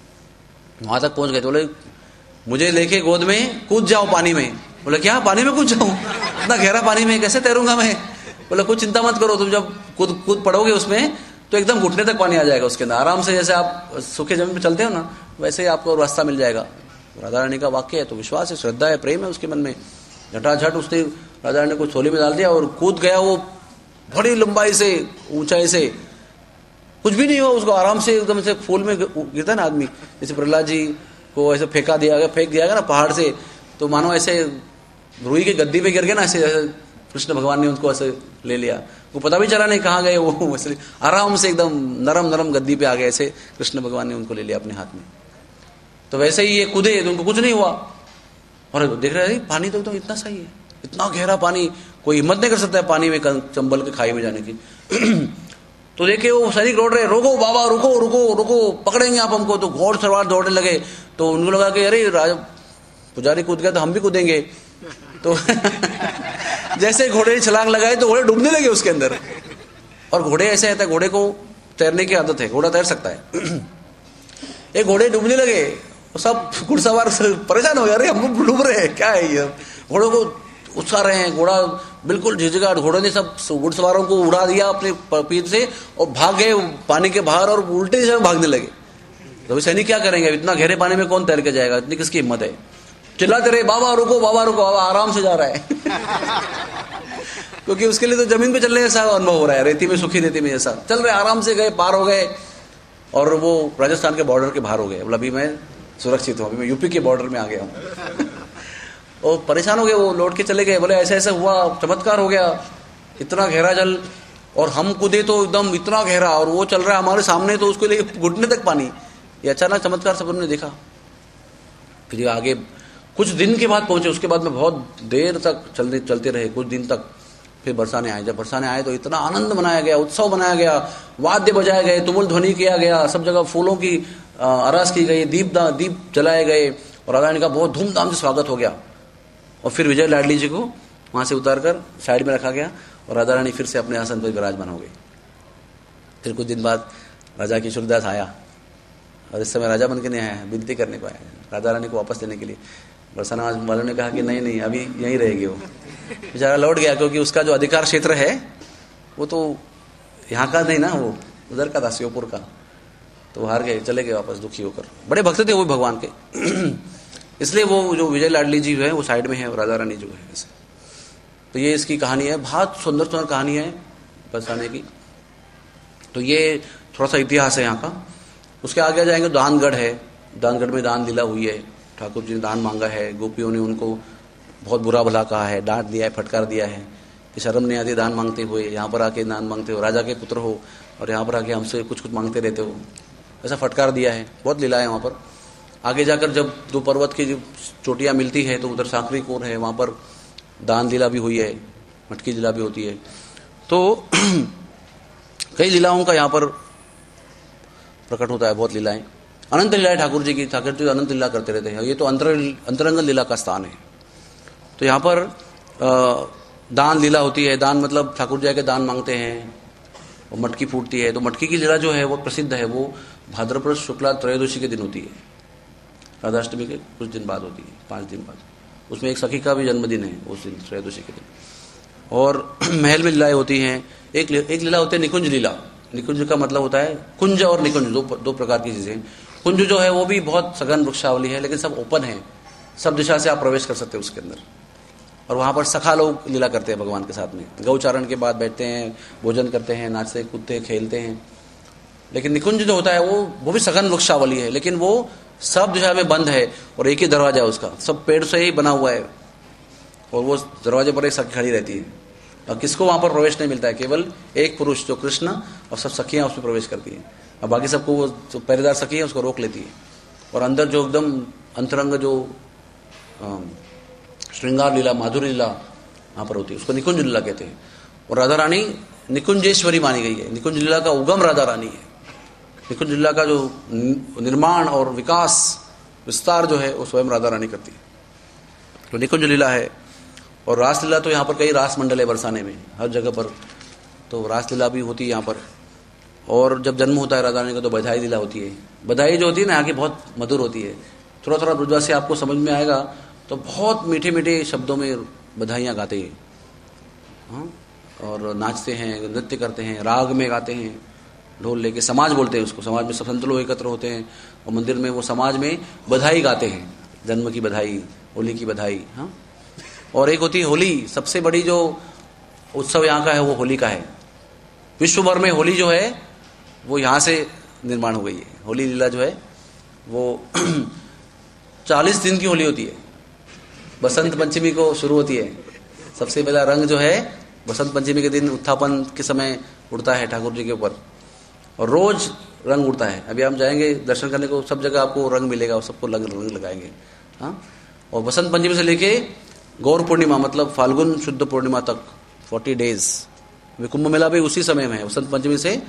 वहां तक पहुंच गए। तो बोले मुझे लेके गोद में कूद जाओ पानी में। बोले क्या पानी में कूद जाऊं, इतना गहरा पानी में कैसे तैरूंगा मैं। बोले कुछ चिंता मत करो, तुम जब कूद कूद पड़ोगे उसमें तो एकदम घुटने तक पानी आ जाएगा उसके अंदर, आराम से जैसे आप सूखे जमीन पर चलते हो ना वैसे ही आपको रास्ता मिल जाएगा। राधा रानी का वाक्य है, तो विश्वास है, श्रद्धा है, प्रेम है उसके मन में। झटाझट उसने राधा रानी को छोले में डाल दिया और कूद गया, वो बड़ी लंबाई से ऊंचाई से, कुछ भी नहीं हुआ उसको, आराम से एकदम से फूल में गिरता ना आदमी, जैसे प्रहलाद जी को ऐसे फेंका दिया गया, फेंक दिया गया ना पहाड़ से, तो मानो ऐसे रुई के गद्दी पे गिर गया ना, ऐसे कृष्ण भगवान ने उनको ऐसे ले लिया, वो पता भी चला नहीं कहाँ गए वो, ऐसे आराम से एकदम नरम नरम गद्दी पे आ गए, ऐसे कृष्ण भगवान ने उनको ले लिया अपने हाथ में। तो वैसे ही ये कूदे तो उनको कुछ नहीं हुआ, और देख रहे हैं पानी तो एकदम इतना सही है, इतना गहरा पानी, कोई हिम्मत नहीं कर सकता है पानी में चंबल के खाई में जाने की। तो देखे वो सैनिक दौड़ रहे, रोको बाबा रुको रुको रुको, पकड़ेंगे आप हमको। तो घोड़ सवार दौड़ने लगे, तो उनको लगा कि अरे राजा पुजारी कूद गया तो हम भी कूदेंगे। तो जैसे घोड़े ने छलांग लगाए तो घोड़े डूबने लगे उसके अंदर। और घोड़े ऐसे रहता है, घोड़े को तैरने की आदत है, घोड़ा तैर सकता है। ये घोड़े डूबने लगे, सब घुड़सवार परेशान हो गए, अरे हम डूब रहे हैं, क्या है ये। घोड़ों को उछाल रहे हैं, घोड़ा बिल्कुल झिझका, घोड़ों ने सब घुड़सवारों को उड़ा दिया अपने पीठ से और भाग गए पानी के बाहर और उल्टे दिशा में भागने लगे। तो सैनिक क्या करेंगे, इतना गहरे पानी में कौन तैर के जाएगा, इतनी किसकी हिम्मत है। चिल्लाते रहे बाबा रुको बाबा रुको, बाबा आराम से जा रहा है। क्योंकि उसके लिए तो जमीन पे चलने जैसा अनुभव हो रहा है, रेती में, सूखी रेती में जैसा चल रहे, आराम से गए, पार हो गए और वो राजस्थान के बॉर्डर के बाहर हो गए। बोला अभी मैं सुरक्षित हूँ, अभी मैं यूपी के बॉर्डर में आ गया हूँ। और परेशान हो गए, वो लौट के चले गए, बोले ऐसा ऐसा हुआ, चमत्कार हो गया, इतना गहरा जल और हम कूदे तो एकदम इतना गहरा, और वो चल रहा है हमारे सामने तो उसको लेके घुटने तक पानी। ये अचानक चमत्कार सबने देखा। फिर आगे कुछ दिन के बाद पहुंचे, उसके बाद में बहुत देर तक चलते चलते रहे, कुछ दिन तक। फिर बरसाने आए, जब बरसाने आए तो इतना आनंद मनाया गया, उत्सव मनाया गया, वाद्य बजाए गए, तुमुल ध्वनि किया गया, सब जगह फूलों की आरास की गई, दीप दीप जलाए गए और राधा रानी का बहुत धूमधाम से स्वागत हो गया। और फिर विजय लाडली जी को वहां से उतार कर साइड में रखा गया और राधा रानी फिर से अपने आसन पर विराजमान हो गई। फिर कुछ दिन बाद राजा किशोरदास आया और इस समय राजा बन के नहीं आया, विनती करने को आया राधा रानी को वापस लेने के लिए। बरसाना वालों ने कहा कि नहीं नहीं अभी यहीं रहेगी। वो बेचारा लौट गया, क्योंकि उसका जो अधिकार क्षेत्र है वो तो यहाँ का नहीं ना, वो उधर का था, श्योपुर का। तो हार गए, चले गए वापस दुखी होकर। बड़े भक्त थे वो भगवान के, इसलिए वो जो विजय लाडली जी है वो साइड में है और राधा रानी जो है ऐसे। तो ये इसकी कहानी है, बहुत सुंदर सुंदर कहानी है बरसाने की। तो ये थोड़ा सा इतिहास है यहाँ का। उसके आगे जाएंगे, दानगढ़ है, दानगढ़ में दान लीला हुई है, ठाकुर जी ने दान मांगा है, गोपियों ने उनको बहुत बुरा भला कहा है, डांट दिया है, फटकार दिया है कि शर्म नहीं आती दान मांगते हुए, यहाँ पर आके दान मांगते हो, राजा के पुत्र हो और यहाँ पर आके हमसे कुछ कुछ मांगते रहते हो, ऐसा फटकार दिया है। बहुत लीला है वहाँ पर। आगे जाकर जब दो पर्वत की चोटियाँ मिलती है तो उधर सांकरी कोर है, वहाँ पर दान लीला भी हुई है, मटकी लीला भी होती है। तो कई लीलाओं का यहाँ पर प्रकट होता है, बहुत लीलाएं। अनंत लीला है ठाकुर जी की, ठाकुर जी अनंत लीला करते रहते हैं। ये तो अंतर अंतरंग लीला का स्थान है। तो यहाँ पर आ, दान लीला होती है। दान मतलब ठाकुर जी के दान मांगते हैं और मटकी फूटती है। तो मटकी की लीला जो है वो प्रसिद्ध है, वो भाद्रपद शुक्ला त्रयोदशी के दिन होती है, राधाष्टमी के कुछ दिन बाद होती है, पाँच दिन बाद। उसमें एक सखी का भी जन्मदिन है उस दिन, त्रयोदशी के दिन। और महल में लीलाएँ होती हैं। एक एक लीला होती है निकुंज लीला। निकुंज का मतलब होता है कुंज और निकुंज, दो दो प्रकार की चीजें। कुंज जो है वो भी बहुत सघन वृक्षावली है, लेकिन सब ओपन है, सब दिशा से आप प्रवेश कर सकते हैं उसके अंदर। और वहाँ पर सखा लोग लीला करते हैं भगवान के साथ में, गौचारण के बाद बैठते हैं, भोजन करते हैं, नाचते कूदते हैं, खेलते हैं। लेकिन निकुंज जो होता है वो वो भी सघन वृक्षावली है, लेकिन वो सब दिशा में बंद है और एक ही दरवाजा है उसका, सब पेड़ से ही बना हुआ है। और वो दरवाजे पर एक सखी खड़ी रहती है और किसको वहाँ पर प्रवेश नहीं मिलता है, केवल एक पुरुष जो कृष्ण और सब सखियाँ उसमें प्रवेश करती हैं। और बाकी सबको वो जो पहरेदार सखी है उसको रोक लेती है। और अंदर जो एकदम अंतरंग जो श्रृंगार लीला, माधुरी लीला वहाँ पर होती है, उसको निकुंज लीला कहते हैं। और राधा रानी निकुंजेश्वरी मानी गई है। निकुंज लीला का उगम राधा रानी है। निकुंज लीला का जो निर्माण और विकास विस्तार जो है वो स्वयं राधा रानी करती है। तो निकुंज लीला है। और रासलीला तो यहाँ पर कई रास मंडल है बरसाने में, हर जगह पर तो रासलीला भी होती है यहाँ पर। और जब जन्म होता है राधा रानी का तो बधाई लीला होती है। बधाई जो होती है ना यहाँ की बहुत मधुर होती है। थोड़ा थोड़ा ब्रजवासी आपको समझ में आएगा तो बहुत मीठे मीठे शब्दों में बधाइयाँ गाते हैं, हाँ, और नाचते हैं, नृत्य करते हैं, राग में गाते हैं, ढोल लेके। समाज बोलते हैं उसको, समाज में सब संत लोग एकत्र होते हैं और मंदिर में वो समाज में बधाई गाते हैं, जन्म की बधाई, होली की बधाई। हाँ, और एक होती है होली, सबसे बड़ी जो उत्सव यहाँ का है वो होली का है। विश्व भर में होली जो है वो यहाँ से निर्माण हो गई है। होली लीला जो है वो चालीस दिन की होली होती है। बसंत पंचमी को शुरू होती है। सबसे पहला रंग जो है बसंत पंचमी के दिन उत्थापन के समय उड़ता है ठाकुर जी के ऊपर, और रोज रंग उड़ता है। अभी हम जाएंगे दर्शन करने को, सब जगह आपको रंग मिलेगा और सबको रंग रंग लगाएंगे। हाँ, और बसंत पंचमी से लेके गौर पूर्णिमा मतलब फाल्गुन शुद्ध पूर्णिमा तक फोर्टी डेज में कुंभ मेला भी उसी समय में है। बसंत पंचमी से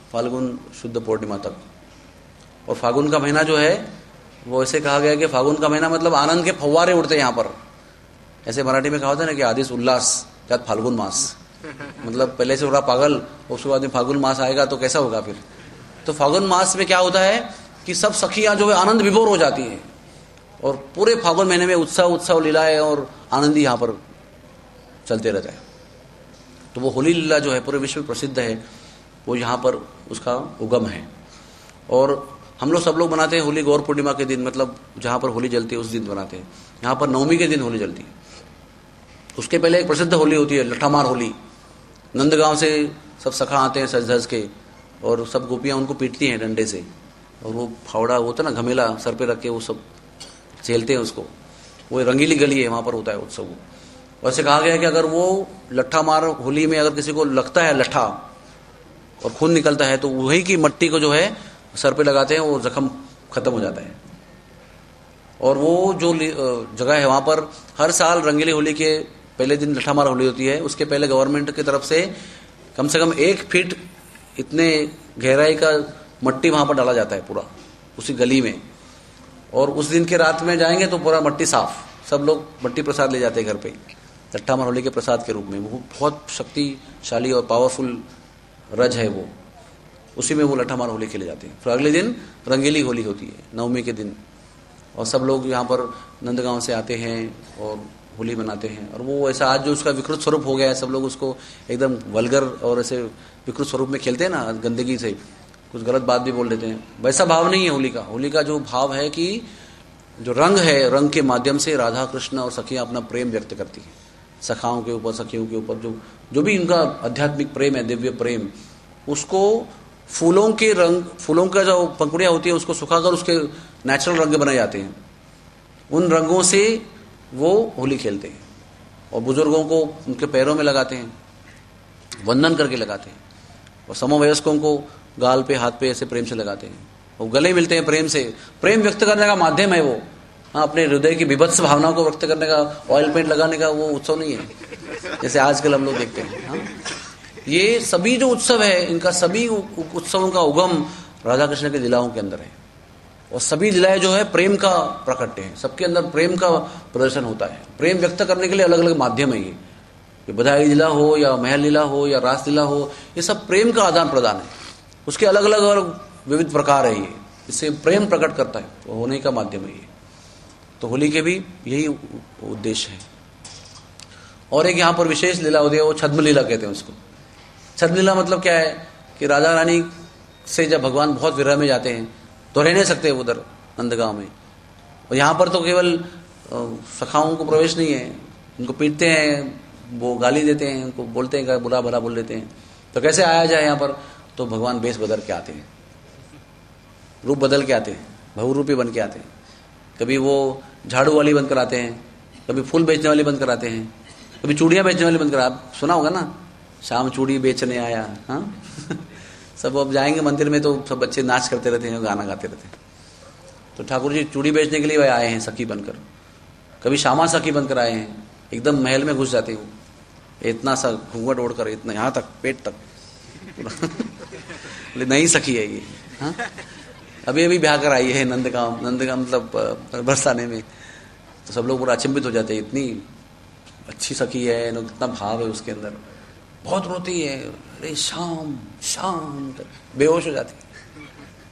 फाल्गुन शुद्ध पूर्णिमा तक। और फागुन का महीना जो है वो ऐसे कहा गया कि फागुन का महीना मतलब आनंद के फव्वारे उड़ते हैं यहाँ पर। ऐसे मराठी में कहा होता है ना कि आदिस उल्लास त्यात फाल्गुन मास, मतलब पहले से हो रहा पागल, उसके बाद में फागुन मास आएगा तो कैसा होगा फिर। तो फागुन मास में क्या होता है कि सब सखियां जो है आनंद विभोर हो जाती हैं और पूरे फागुन महीने में उत्सव उत्सव लीलाएं और आनंद ही यहाँ पर चलते रहता है। तो वो होली लीला जो है पूरे विश्व में प्रसिद्ध है, वो यहाँ पर उसका उगम है। और हम लोग सब लोग बनाते हैं होली गौर पूर्णिमा के दिन, मतलब जहाँ पर होली जलती है उस दिन बनाते हैं। यहाँ पर नवमी के दिन होली जलती है। उसके पहले एक प्रसिद्ध होली होती है लट्ठामार होली। नंदगांव से सब सखा आते हैं सज धज के और सब गोपियाँ उनको पीटती हैं डंडे से, और वो फावड़ा होता है ना घमेला सर पे रख के वो सब झेलते हैं उसको। वो रंगीली गली है, वहाँ पर होता है उत्सव। वैसे कहा गया है कि अगर वो लट्ठा मार होली में अगर किसी को लगता है लट्ठा और खून निकलता है तो वही की मट्टी को जो है सर पे लगाते हैं, वो जख्म खत्म हो जाता है। और वो जो जगह है वहाँ पर हर साल रंगीली होली के पहले दिन लट्ठा मार होली होती है। उसके पहले गवर्नमेंट की तरफ से कम से कम एक फीट इतने गहराई का मट्टी वहाँ पर डाला जाता है पूरा उसी गली में। और उस दिन के रात में जाएंगे तो पूरा मट्टी साफ, सब लोग मट्टी प्रसाद ले जाते हैं घर पे लट्ठा मार होली के प्रसाद के रूप में। वो बहुत शक्तिशाली और पावरफुल रज है वो, उसी में वो लट्ठा मार होली खेले जाते हैं। फिर अगले दिन रंगीली होली होती है नवमी के दिन, और सब लोग यहाँ पर नंदगांव से आते हैं और होली मनाते हैं। और वो ऐसा आज जो उसका विकृत स्वरूप हो गया है, सब लोग उसको एकदम वल्गर और ऐसे विकृत स्वरूप में खेलते हैं ना, गंदगी से कुछ गलत बात भी बोल देते हैं। वैसा भाव नहीं है होली का। होली का जो भाव है कि जो रंग है, रंग के माध्यम से राधा कृष्ण और सखियाँ अपना प्रेम व्यक्त करती हैं सखाओं के ऊपर, सखियों के ऊपर। जो जो भी इनका आध्यात्मिक प्रेम है, दिव्य प्रेम, उसको फूलों के रंग, फूलों का जो पंखुड़ियाँ होती है उसको सुखाकर उसके नेचुरल रंग बनाए जाते हैं। उन रंगों से वो होली खेलते हैं और बुजुर्गों को उनके पैरों में लगाते हैं, वंदन करके लगाते हैं। और समवयस्कों को गाल पे, हाथ पे ऐसे प्रेम से लगाते हैं और गले मिलते हैं प्रेम से। प्रेम व्यक्त करने का माध्यम है वो। हाँ, अपने हृदय की विभत्स भावनाओं को व्यक्त करने का, ऑयल पेंट लगाने का वो उत्सव नहीं है जैसे आजकल हम लोग देखते हैं। हाँ, ये सभी जो उत्सव है, इनका सभी उत्सवों का उगम राधा कृष्ण के लीलाओं के अंदर है। और सभी लीलाएं जो है प्रेम का प्रकट्य है, सबके अंदर प्रेम का प्रदर्शन होता है। प्रेम व्यक्त करने के लिए अलग अलग माध्यम है। ये बधाई लीला हो या महल लीला हो या रास लीला हो, ये सब प्रेम का आदान प्रदान है। उसके अलग अलग और विविध प्रकार है। ये इससे प्रेम प्रकट करता है, तो होने का माध्यम है ये। तो होली के भी यही उद्देश्य है। और एक यहाँ पर विशेष लीला होती है, वो छद्म लीला कहते हैं उसको। छद्म लीला मतलब क्या है कि राधा रानी से जब भगवान बहुत विरह में जाते हैं तो रह नहीं सकते उधर नंदगांव में। और यहाँ पर तो केवल सखाओं को प्रवेश नहीं है, उनको पीटते हैं, वो गाली देते हैं, उनको बोलते हैं, बुरा भला बोल देते हैं। तो कैसे आया जाए यहाँ पर? तो भगवान वेश बदल के आते हैं, रूप बदल के आते हैं, बहुरूपी बन के आते हैं। कभी वो झाड़ू वाली बनकर आते हैं, कभी फूल बेचने वाली बनकर आते हैं, कभी चूड़ियाँ बेचने वाली बनकर। आप सुना होगा ना, शाम चूड़ी बेचने आया। हाँ सब अब जाएंगे मंदिर में तो सब बच्चे नाच करते रहते हैं, गाना गाते रहते हैं। तो ठाकुर जी चूड़ी बेचने के लिए वह आए हैं सखी बनकर। कभी श्यामा सखी बनकर आए हैं, एकदम महल में घुस जाते हैं, इतना सा घूंघट ओढ़कर, इतना यहाँ तक, पेट तक नई सखी है ये। हाँ, अभी अभी ब्याह कर आई है नंदगांव, नंदगांव मतलब बरसाने में। तो सब लोग पूरा अचंभित हो जाते हैं, इतनी अच्छी सखी है, कितना भाव है उसके अंदर। बहुत रोती है, अरे शाम शाम, बेहोश हो जाती है।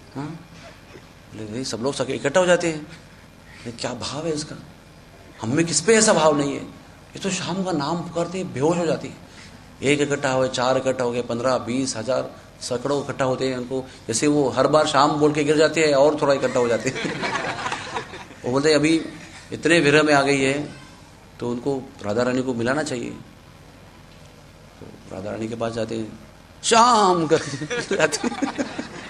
हाँ, सब लोग सखी इकट्ठा हो जाते हैं, क्या भाव है इसका, हम में किस पे ऐसा भाव नहीं है। ये तो शाम का नाम पुकारते हैं, बेहोश हो जाती है। एक इकट्ठा हो गए, चार इकट्ठा हो गए, पंद्रह बीस हजार सैकड़ों इकट्ठा होते हैं। उनको जैसे वो हर बार शाम बोल के गिर जाती है और थोड़ा इकट्ठा हो जाते हैं। वो बोलते हैं अभी इतने विरह में आ गई है तो उनको राधा रानी को मिलाना चाहिए। तो राधा रानी के पास जाते हैं, शाम करके जाते हैं।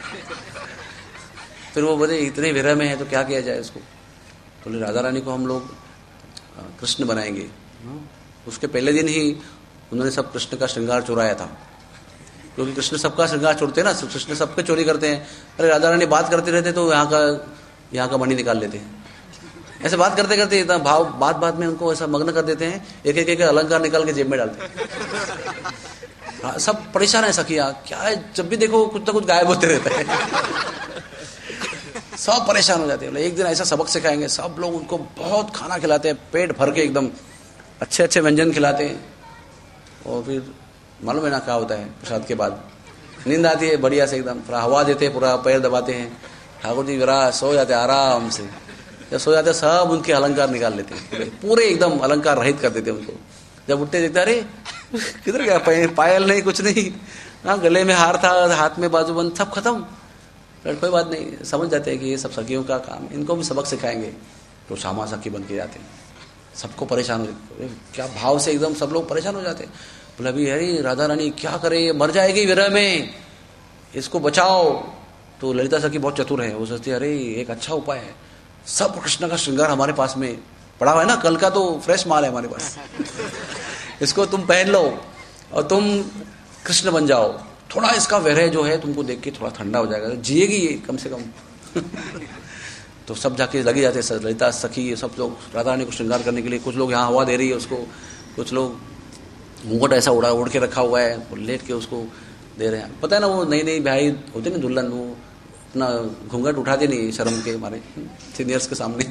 फिर वो बोले इतने विरह में है तो क्या किया जाए उसको। बोले राधा रानी को हम लोग कृष्ण बनाएंगे। उसके पहले दिन ही उन्होंने सब कृष्ण का श्रृंगार चुराया था, क्योंकि कृष्ण सबका श्रृंगार चोरते हैं ना, कृष्ण सबके चोरी करते हैं। अरे राधा रानी बात करते रहते तो यहाँ का यहाँ का मणि निकाल लेते हैं। ऐसे बात करते करते इतना भाव, बात बात में उनको ऐसा मग्न कर देते हैं, एक एक एक अलंकार निकाल के जेब में डालते हैं। हाँ, सब परेशान है सखिया, क्या है, जब भी देखो कुछ ना कुछ गायब होते रहता है। सब परेशान हो जाते हैं। एक दिन ऐसा सबक सिखाएंगे, सब लोग उनको बहुत खाना खिलाते हैं, पेट भर के एकदम अच्छे अच्छे व्यंजन खिलाते हैं, और फिर मालूम है ना क्या होता है, प्रसाद के बाद नींद आती है बढ़िया से, एकदम पूरा हवा देते हैं, पूरा पैर दबाते हैं, ठाकुर जी विराट सो जाते हैं आराम से। जब सो जाते हैं सब उनके अलंकार निकाल लेते हैं, पूरे एकदम अलंकार रहित कर देते हैं उनको। जब उठते देखता, अरे किधर गया, पायल नहीं, कुछ नहीं, हाँ गले में हार था, हाथ में बाजूबंद, सब खत्म। कोई बात नहीं, समझ जाते हैं कि ये सब सखियों का काम, इनको भी सबक सिखाएंगे। तो श्यामा सखी बन के जाते हैं, सबको परेशान हो जाते, क्या भाव से एकदम सब लोग परेशान हो जाते हैं। बोला अभी अरे राधा रानी क्या करे, ये मर जाएगी विरह में, इसको बचाओ। तो ललिता सखी बहुत चतुर है, वो सोचती है अरे एक अच्छा उपाय है, सब कृष्ण का श्रृंगार हमारे पास में पड़ा हुआ है ना, कल का तो फ्रेश माल है हमारे पास, इसको तुम पहन लो और तुम कृष्ण बन जाओ, थोड़ा इसका विरह जो है तुमको देख के थोड़ा ठंडा हो जाएगा, जिएगी ये कम से कम। तो सब जाके लगे जाते हैं, ललिता सखी सब लोग राधा रानी को श्रृंगार करने के लिए। कुछ लोग यहाँ हवा दे रही है उसको, कुछ लोग घूंघट ऐसा उड़ा उड़ के रखा हुआ है, लेट के उसको दे रहे हैं। पता है ना वो नई नई भाई होते ना दुल्हन, वो अपना घूंघट उठाते नहीं शर्म के हमारे सीनियर्स के सामने।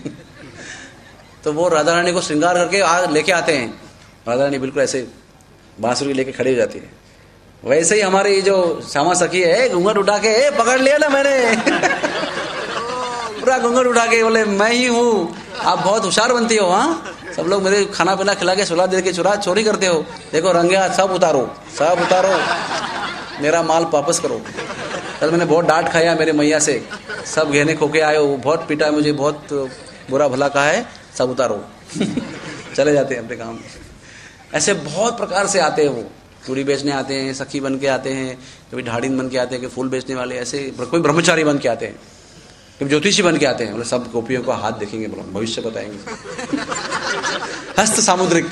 तो वो राधा रानी को श्रृंगार करके आ लेके आते हैं, राधा रानी बिल्कुल ऐसे बांसुरी लेके खड़े हो जाती है। वैसे ही हमारे ये जो श्यामा सखी है, घूंघट उठा के ए, पकड़ लिया ना मैंने, पूरा घूंघट उठा के बोले मैं ही हूँ, आप बहुत होशियार बनती हो, हाँ सब लोग मेरे खाना पीना खिला के सुला दे के चुरा चोरी करते हो, देखो रंगे हाथ सब उतारो, सब उतारो, मेरा माल वापस करो। कल मैंने बहुत डांट खाया मेरे मैया से, सब गहने खोके आए हो, बहुत पीटा मुझे, बहुत बुरा भला कहा है, सब उतारो। चले जाते हैं अपने काम। ऐसे बहुत प्रकार से आते हैं, वो चूड़ी बेचने आते हैं, सखी बन के आते हैं, कभी ढाड़ीन बन के आते हैं, कि फूल बेचने वाले, ऐसे कोई ब्रह्मचारी बन के आते हैं, कभी ज्योतिषी बन के आते हैं, बोले सब गोपियों को हाथ देखेंगे, बोलो भविष्य बताएंगे। हस्त सामुद्रिक।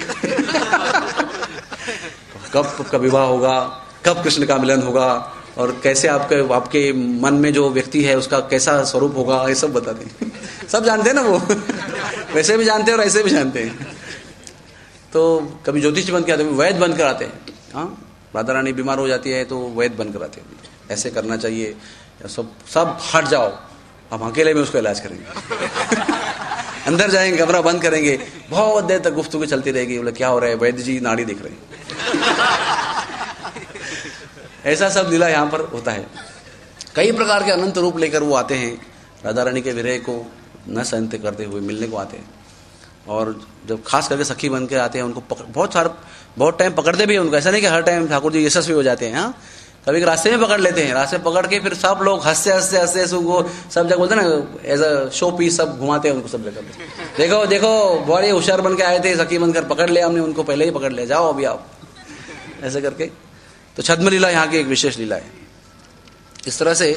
कब कब विवाह होगा, कब कृष्ण का मिलन होगा, और कैसे आपके आपके मन में जो व्यक्ति है उसका कैसा स्वरूप होगा, ये सब बताते हैं। सब जानते हैं ना वो, वैसे भी जानते हैं और ऐसे भी जानते हैं। तो कभी ज्योतिष बन के आते हैं, वैद्य बन कर आते हैं। हाँ, राधा रानी बीमार हो जाती है तो वैद्य बन कर आते हैं, ऐसे करना चाहिए, सब सब हट जाओ, हम अकेले में उसको इलाज करेंगे। अंदर जाएंगे, कमरा बंद करेंगे, बहुत देर तक गुफ्तगू चलती रहेगी। बोले क्या हो रहा है, वैद्य जी नाड़ी दिख रही है। ऐसा सब लीला यहाँ पर होता है। कई प्रकार के अनंत रूप लेकर वो आते हैं, राधा रानी के विरह को न सहन करते हुए मिलने को आते हैं। और जब खास करके सखी बन के आते हैं, उनको पकड़, बहुत सारा बहुत टाइम पकड़ते भी हैं उनको, ऐसा नहीं कि हर टाइम ठाकुर जी यशस्वी हो जाते हैं। हाँ, कभी रास्ते में पकड़ लेते हैं, रास्ते पकड़ के फिर सब लोग हंसते हंसते हंसते उनको सब जगह बोलते हैं ना, एज अ शो पीस सब घुमाते हैं उनको सब जगह। देखो देखो बड़े होशियार बन के आए थे, सखी बनकर पकड़ लिया हमने उनको, पहले ही पकड़ लिया, जाओ अभी आप, ऐसे करके। तो छद्म लीला यहाँ की एक विशेष लीला है। इस तरह से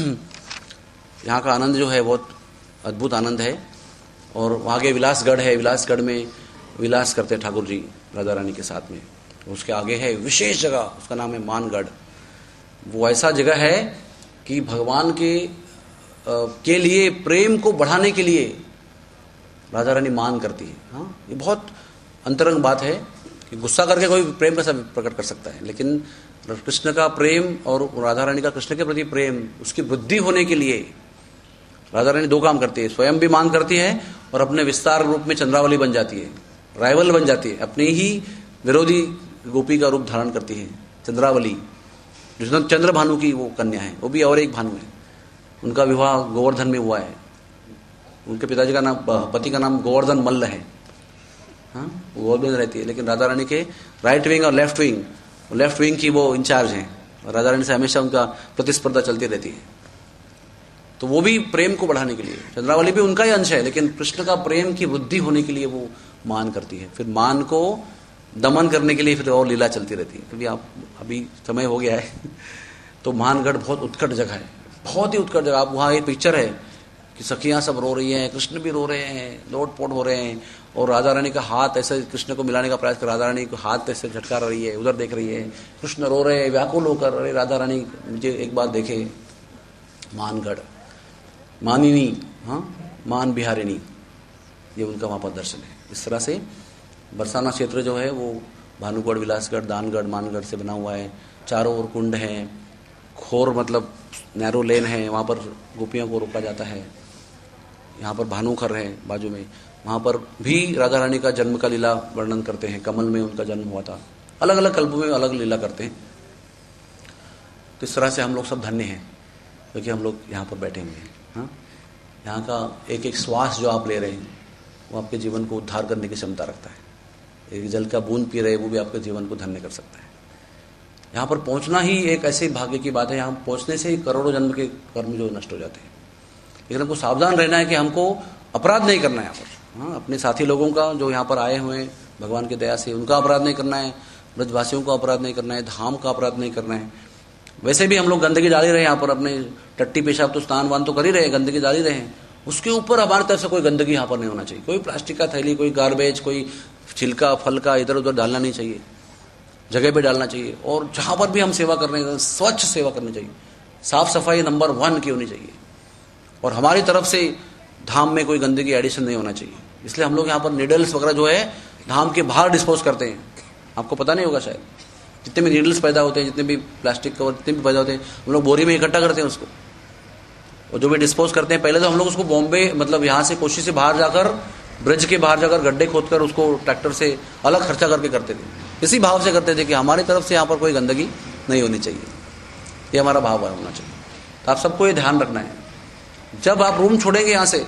यहाँ का आनंद जो है बहुत अद्भुत आनंद है। और आगे विलासगढ़ है, विलासगढ़ में विलास करते ठाकुर जी राधा रानी के साथ में। उसके आगे है विशेष जगह, उसका नाम है मानगढ़। वो ऐसा जगह है कि भगवान के आ, के लिए प्रेम को बढ़ाने के लिए राधा रानी मान करती है। हाँ, ये बहुत अंतरंग बात है कि गुस्सा करके कोई प्रेम कैसा प्रकट कर सकता है, लेकिन कृष्ण का प्रेम और राधा रानी का कृष्ण के प्रति प्रेम, उसकी वृद्धि होने के लिए राधा रानी दो काम करती है, स्वयं भी मान करती है और अपने विस्तार रूप में चंद्रावली बन जाती है, राइवल बन जाती है, अपनी ही विरोधी गोपी का रूप धारण करती है चंद्रावली, जो चंद्र भानु की वो कन्या है, वो भी और एक भानु है। उनका विवाह गोवर्धन में हुआ है, उनके पिताजी का नाम, पति का नाम गोवर्धन मल्ल है। हाँ, वो गोवर्धन रहती है, लेकिन राधा रानी के राइट विंग और लेफ्ट विंग, लेफ्ट विंग की वो इंचार्ज हैं, और राधा रानी से हमेशा उनका प्रतिस्पर्धा चलती रहती है। तो वो भी प्रेम को बढ़ाने के लिए, चंद्रावली भी उनका ही अंश है, लेकिन कृष्ण का प्रेम की वृद्धि होने के लिए वो मान करती है। फिर मान को दमन करने के लिए फिर और लीला चलती रहती है। क्योंकि आप अभी समय हो गया है तो मानगढ़ बहुत उत्कट जगह है, बहुत ही उत्कट जगह। आप वहाँ एक पिक्चर है कि सखियाँ सब रो रही हैं, कृष्ण भी रो रहे हैं, लोट पोट हो रहे हैं, और राधा रानी का हाथ ऐसे कृष्ण को मिलाने का प्रयास कर, राधा रानी को हाथ ऐसे झटका रही है, उधर देख रही है, कृष्ण रो रहे हैं व्याकुल होकर, अरे राधा रानी मुझे एक बार देखे। मानगढ़, मानिनी, हाँ, मान बिहारिणी, ये उनका वहाँ पर दर्शन है। इस तरह से बरसाना क्षेत्र जो है वो भानुगढ़, विलासगढ़, दानगढ़, मानगढ़ से बना हुआ है। चारों ओर कुंड हैं, खोर मतलब नैरो लेन है, वहाँ पर गोपियों को रोका जाता है। यहाँ पर भानुखर है बाजू में, वहाँ पर भी राधा रानी का जन्म का लीला वर्णन करते हैं। कमल में उनका जन्म हुआ था। अलग अलग कल्पों में अलग लीला करते हैं। तो इस तरह से हम लोग सब धन्य हैं क्योंकि हम लोग यहाँ पर बैठे हुए हैं। हाँ, यहाँ का एक एक श्वास जो आप ले रहे हैं वो आपके जीवन को उद्धार करने की क्षमता रखता है। एक जल का बूंद पी रहे हैं वो भी आपके जीवन को धन्य कर सकता है। यहाँ पर पहुँचना ही एक ऐसे भाग्य की बात है। यहाँ पहुँचने से ही करोड़ों जन्म के कर्म जो नष्ट हो जाते हैं। लेकिन हमको सावधान रहना है कि हमको अपराध नहीं करना है यहाँ पर। हाँ, अपने साथी लोगों का जो यहाँ पर आए हुए हैं भगवान की दया से, उनका अपराध नहीं करना है, ब्रजवासियों का अपराध नहीं करना है, धाम का अपराध नहीं करना है। वैसे भी हम लोग गंदगी डाल ही रहे हैं यहाँ पर, अपने टट्टी पेशाब तो स्नान वान तो कर ही रहे हैं, गंदगी डाल ही रहे हैं। उसके ऊपर हमारी तरफ से कोई गंदगी यहाँ पर नहीं होना चाहिए। कोई प्लास्टिक का थैली, कोई गार्बेज, कोई छिलका फल का इधर उधर डालना नहीं चाहिए, जगह पे डालना चाहिए। और जहाँ पर भी हम सेवा कर रहे हैं स्वच्छ सेवा करनी चाहिए, साफ सफाई नंबर वन की होनी चाहिए। और हमारी तरफ से धाम में कोई गंदगी एडिशन नहीं होना चाहिए। इसलिए हम लोग यहाँ पर नीडल्स वगैरह जो है धाम के बाहर डिस्पोज करते हैं। आपको पता नहीं होगा शायद, जितने भी नीडल्स पैदा होते हैं, जितने भी प्लास्टिक कवर जितने भी पैदा होते हैं, हम लोग बोरी में इकट्ठा करते हैं उसको। और जो भी डिस्पोज करते हैं, पहले तो हम लोग उसको बॉम्बे मतलब यहाँ से कोशी से बाहर जाकर, ब्रिज के बाहर जाकर गड्ढे खोदकर उसको ट्रैक्टर से अलग खर्चा करके करते थे। इसी भाव से करते थे कि हमारी तरफ से यहाँ पर कोई गंदगी नहीं होनी चाहिए, ये हमारा भाव होना चाहिए। तो आप सबको ये ध्यान रखना है। जब आप रूम छोड़ेंगे यहाँ से,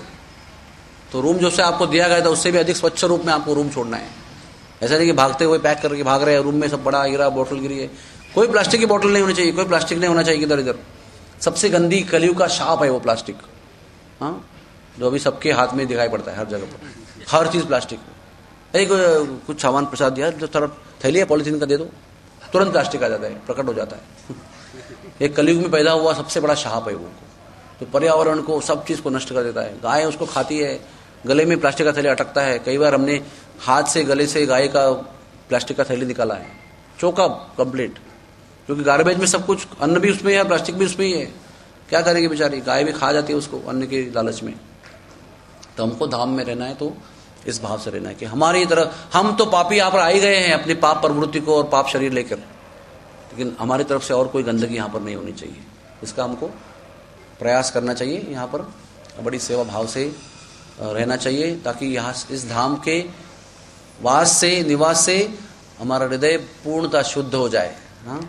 तो रूम जो से आपको दिया गया था उससे भी अधिक स्वच्छ रूप में आपको रूम छोड़ना है। ऐसा नहीं कि भागते हुए पैक करके भाग रहे हैं, रूम में सब बड़ा गिरा, बोतल गिरी है। कोई प्लास्टिक की बोतल नहीं होनी चाहिए, कोई प्लास्टिक नहीं होना चाहिए इधर इधर। सबसे गंदी कलयुग का शाप है वो प्लास्टिक। हाँ, जो अभी सबके हाथ में दिखाई पड़ता है हर जगह पर, हर चीज प्लास्टिक। एक कुछ सामान प्रसाद दिया, जो थोड़ा थैली है पॉलिथीन का दे दो, तुरंत प्लास्टिक आ जाता है, प्रकट हो जाता है। एक कलयुग में पैदा हुआ सबसे बड़ा शाप है वो, तो पर्यावरण को, सब चीज को नष्ट कर देता है। गाय उसको खाती है, गले में प्लास्टिक का थैली अटकता है। कई बार हमने हाथ से गले से गाय का प्लास्टिक का थैली निकाला है, चौका कंप्लीट, क्योंकि गार्बेज में सब कुछ, अन्न भी उसमें है, प्लास्टिक भी उसमें ही है। क्या करेगी बेचारी, गाय भी खा जाती है उसको अन्न के लालच में। तो हमको धाम में रहना है तो इस भाव से रहना है कि हमारी तरह, हम तो पापी यहाँ पर आ ही गए हैं अपनी पाप प्रवृत्ति को और पाप शरीर लेकर, लेकिन हमारी तरफ से और कोई गंदगी यहाँ पर नहीं होनी चाहिए। इसका हमको प्रयास करना चाहिए। यहाँ पर बड़ी सेवा भाव से रहना चाहिए, ताकि यहाँ इस धाम के वास से, निवास से हमारा हृदय पूर्णतः शुद्ध हो जाए। हाँ,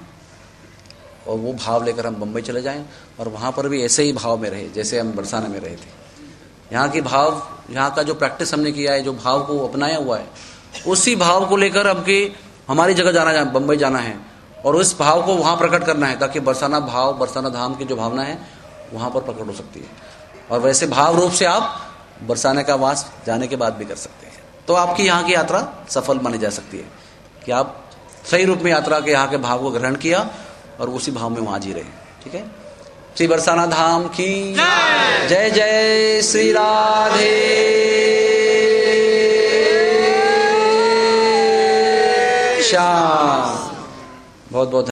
और वो भाव लेकर हम बम्बई चले जाएं और वहाँ पर भी ऐसे ही भाव में रहे जैसे हम बरसाना में रहे थे। यहाँ की भाव, यहाँ का जो प्रैक्टिस हमने किया है, जो भाव को अपनाया हुआ है, उसी भाव को लेकर अब के हमारी जगह जाना है, बम्बई जाना है, और उस भाव को वहाँ प्रकट करना है, ताकि बरसाना भाव, बरसाना धाम की जो भावना है वहाँ पर प्रकट हो सकती है। और वैसे भाव रूप से आप बरसाने का वास जाने के बाद भी कर सकते हैं। तो आपकी यहाँ की यात्रा सफल मानी जा सकती है कि आप सही रूप में यात्रा के यहाँ के भाव को ग्रहण किया और उसी भाव में वहाँ जी रहे। ठीक है। श्री बरसाना धाम की जय जय। श्री राधे श्याम। बहुत बहुत